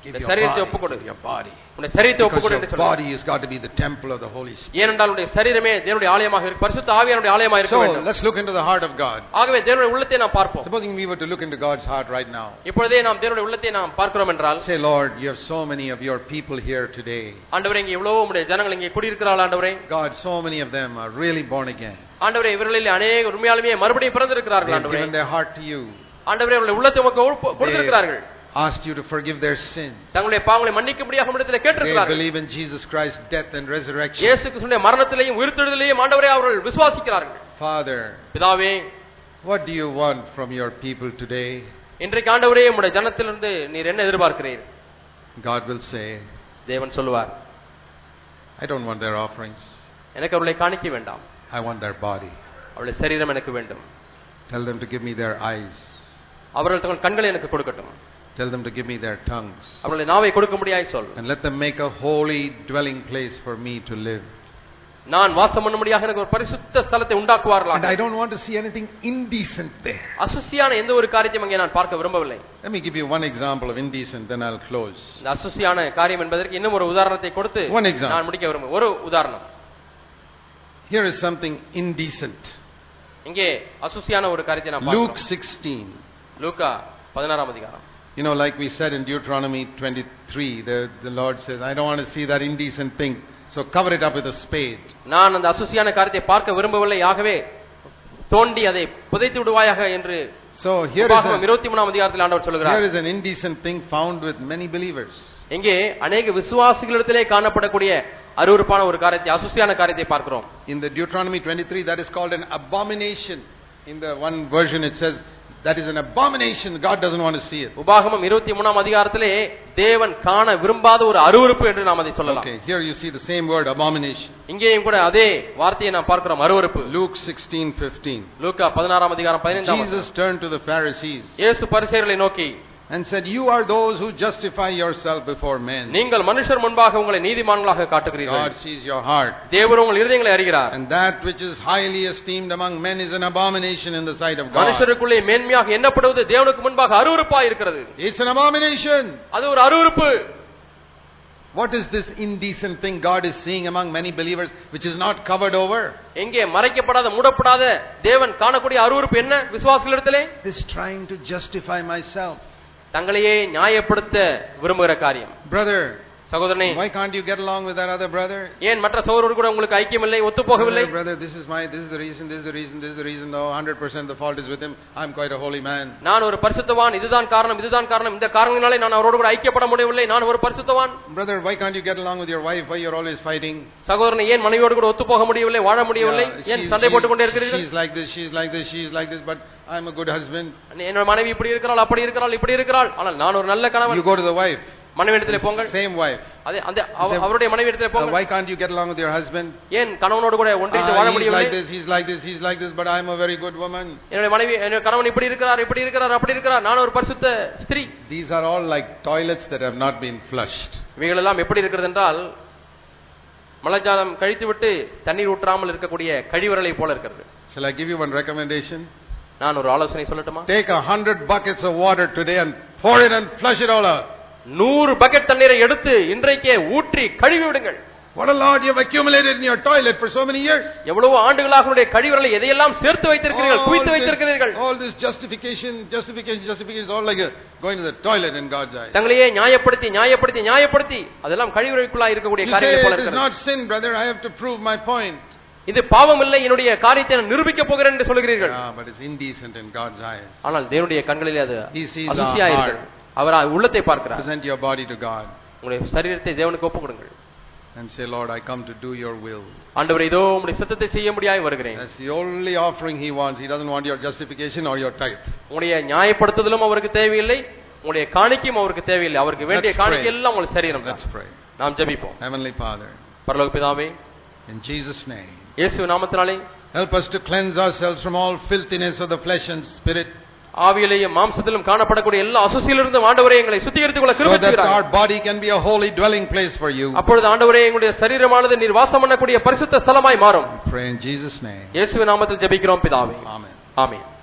Give your body. Because your body has got to be the temple of the Holy Spirit. ஏனென்றால் உன்னுடைய சரீரமே தேவனுடைய ஆலயமாக இருக்கு, பரிசுத்த ஆவியானுடைய ஆலயமாக இருக்க வேண்டும். So let's look into the heart of God. ஆகவே தேவனுடைய உள்ளத்தை நாம் பார்ப்போம். Supposing we were to look into God's heart right now. இப்பொழுதே நாம் தேவனுடைய உள்ளத்தை நாம் பார்க்கிறோம் என்றால், say, Lord, you have so many of your people here today. ஆண்டவரே, இங்கே எவ்வளவு உம்முடைய ஜனங்கள் இங்கே கூடியிருக்கிறார்கள் ஆண்டவரே. God, so many of them are really born again. ஆண்டவரே, இவர்களில் அநேகர் உண்மையாலுமே மறுபடியும் பிறந்திருக்கிறார்கள் ஆண்டவரே. They have given their heart to you. ஆண்டவரே, அவருடைய உள்ளத்தை உமக்கு கொடுத்திருக்கிறார்கள். Asked you to forgive their sins. தங்களுடைய பாவங்களை மன்னிக்கும்படியாக உம்மிடத்திலே கேட்டிருக்கிறார்கள். They believe in Jesus Christ's death and resurrection. இயேசு கிறிஸ்துவின் மரணத்திலேயும் உயிர்த்தெழுதலையும் ஆண்டவரே அவர்கள் விசுவாசிக்கிறார்கள். Father, பிதாவே, what do you want from your people today? இன்றைக்கு ஆண்டவரே, உம்முடைய ஜனத்திலிருந்து நீர் என்ன எதிர்பார்க்கிறீர்? God will say, தேவன் சொல்வார், I don't want their offerings. எனக்கு அவர்களை காணிக்க வேண்டாம். I want their body. அவருடைய சரீரம் எனக்கு வேண்டும். Tell them to give me their eyes. அவர்கள் தங்கள் கண்களை எனக்கு கொடுக்கட்டும். Tell them to give me their tongues. அவர்களை நாவை கொடுக்கும்படியாய் சொல். And let them make a holy dwelling place for me to live. நான் வாசம் பண்ணும்படியாக எனக்கு ஒரு பரிசுத்த ஸ்தலத்தை உண்டாக்குவார்களாக. And I don't want to see anything indecent there. அசுசியான எந்த ஒரு காரியத்தையும் அங்கே நான் பார்க்க விரும்பவில்லை. Let me give you one example of indecent, then I'll close. இந்த அசுசியான காரியம் என்பதற்கு இன்னும் ஒரு உதாரணத்தை கொடுத்து நான் முடிக்க விரும்புகிறேன். ஒரு உதாரணம். Here is something indecent. இங்கே அசுசியான ஒரு காரியத்தை நான் பார்க்கிறோம். Luke 16. லூக்கா 16ஆம் அதிகாரம். You know, like we said in Deuteronomy 23, the Lord says, I don't want to see that indecent thing, so cover it up with a spade. நான் அந்த அசுசியான காரியத்தை பார்க்க விரும்பவில்லை, ஆகவே தோண்டி அதை புதைத்து விடுவாயாக என்று. So here is 23ஆம் அதிகாரத்தில் ஆண்டவர் சொல்கிறார். Here is an indecent thing found with many believers. இங்கே अनेक விசுவாசிகளிடத்திலே காணப்படக்கூடிய அருவருப்பான ஒரு காரியத்தை, அசுசியான காரியத்தை பார்க்கிறோம். In the Deuteronomy 23, that is called an abomination. In the one version it says that is an abomination. God doesn't want to see it. உபாகமம் 23ஆம் அதிகாரத்திலே தேவன் காண விரும்பாத ஒரு அருவருப்பு என்று நாம் அதை சொல்லலாம். Okay, here you see the same word, abomination. இங்கேயும் கூட அதே வார்த்தையை நாம் பார்க்கிறோம், அருவருப்பு. Luke 16:15. லூக்கா 16ஆம் அதிகாரம் 15ஆம் வசனம். Jesus turned to the Pharisees. இயேசு பரிசேயர்களை நோக்கி and said, you are those who justify yourself before men. நீங்கள் மனுஷர் முன்பாக உங்களை நீதிமான்களாக காட்டுகிறீர்கள். God sees your heart. தேவன் உங்கள் இருதயங்களை அறிகிறார். And that which is highly esteemed among men is an abomination in the sight of God. மனுஷருக்குள்ளே மேன்மையாக எண்ணப்படுவது தேவனுக்கு முன்பாக அருவருப்பாய் இருக்கிறது. It's an abomination. அது ஒரு அருவருப்பு. What is this indecent thing God is seeing among many believers which is not covered over? எங்கே மறைக்கப்படாத மூடப்படாத தேவன் காணக்கூடிய அருவருப்பு என்ன விசுவாசிகளிடத்திலே? This trying to justify myself. தங்களையே நியாயப்படுத்த விரும்புகிற காரியம். Brother, சகோதரனே, why can't you get along with that other brother? ஏன் மற்ற சகோதரர் கூட உங்களுக்கு ஐக்கியம் இல்லை, ஒத்து போகவில்லை? Brother, this is the reason. No, 100% the fault is with him. I'm quite a holy man. நான் ஒரு பரிசுத்தவான், இதுதான் காரணம். இந்த காரணங்களாலே நான் அவரோடு கூட ஐக்கியப்பட முடியவில்லை. நான் ஒரு பரிசுத்தவான். Brother, why can't you get along with your wife? Why you're always fighting? சகோதரனே, ஏன் மனைவியோடு கூட ஒத்து போக முடியவில்லை, வாழ முடியவில்லை? ஏன் சண்டை போட்டுக் கொண்டே இருக்கிறீர்கள்? she's like this, but I'm a good husband. என்னோட மனைவி இப்படி இருக்கிறாள், அப்படி இருக்கிறாள், இப்படி இருக்கிறாள், ஆனால் நான் ஒரு நல்ல கணவன். You go to the wife. மனைவியிடத்திலே போங்கள். Same wife. அந்த அவருடைய மனைவியிடத்திலே போங்கள். Why can't you get along with your husband? ஏன் கணவனோடு கூட ஒன்றித்து வாழ முடியவில்லை? he's like this, but I'm a very good woman. என்னோட மனைவி, என்னோட கணவன் இப்படி இருக்கிறார், அப்படி இருக்கிறார், நான் ஒரு பரிசுத்த ஸ்திரீ. These are all like toilets that have not been flushed. இவைகள் எல்லாம் எப்படி இருக்கிறது என்றால், மலஜாலம் கழித்துவிட்டு தண்ணீர் ஊற்றாமல் இருக்கக்கூடிய கழிவறையை போல இருக்கிறது. Shall I give you one recommendation? நான் ஒரு ஆலோசனை சொல்லட்டுமா? Take 100 buckets of water today and pour it and flush it all out. 100 bucket தண்ணீரை எடுத்து இன்றைக்கே ஊற்றி கழுவி விடுங்கள். What a lot you have accumulated in your toilet for so many years. எவ்வளவு ஆண்டுகளாக உங்களுடைய கழிவறையை எதையெல்லாம் சேர்த்து வைத்திருக்கிறீர்கள், குவித்து வைத்திருக்கிறீர்கள். All this justification is all like going to the toilet in God's eyes. தங்களையே நியாயப்படுத்தி அதெல்லாம் கழிவறைக்குள்ளா இருக்கக்கூடிய காரியங்கள் போல இருக்கிறது. It is not sin, brother. I have to prove my point. இது பாவம் இல்லை, என்னுடைய காரியத்தை நான் நிரூபிக்க போகிறேன் என்று சொல்கிறீர்கள். But it's indecent in God's eyes. ஆனால் தேவனுடைய கண்களிலே அது அசுசியா இருக்கிறது. அவர் உள்ளத்தை பார்க்கிறார். Present your body to God. உங்களுடைய சரீரத்தை தேவனுக்கு ஒப்புக்கொடுங்கள். And say, Lord, I come to do your will. ஆண்டவரே, இதோ உம்முடைய சித்தத்தை செய்யும்படியாய் வருகிறேன். That's the only offering he wants. He doesn't want your justification or your tithe. உங்களுடைய நியாயப்படுத்துதலும் அவருக்கு தேவையில்லை, உங்களுடைய காணிக்கையும் அவருக்கு தேவையில்லை. அவருக்கு வேண்டிய காணிக்கை எல்லாம் உங்களுடைய சரீரம். Let's pray. நாம் ஜெபிப்போம். Heavenly Father, பரலோக பிதாவே, in Jesus' name, இயேசு நாமத்தினாலே help us to cleanse ourselves from all filthiness of the flesh and spirit. ஆவியிலேயும் மாம்சத்திலும் காணப்படக்கூடிய எல்லா அசுசியிலிருந்து ஆண்டவரே எங்களை சுத்திகரித்துக் கொள்ள கிருபை செய்யுங்க. So that our body can be a holy dwelling place for you. அப்பொழுது ஆண்டவரே எங்களுடைய சரீரமானது நீர் வாசம் பண்ணக்கூடிய பரிசுத்த ஸ்தலமாய் மாறும். Pray in Jesus' name. இயேசுவின் நாமத்தில் ஜெபிக்கிறோம் பிதாவே. Amen. ஆமென்.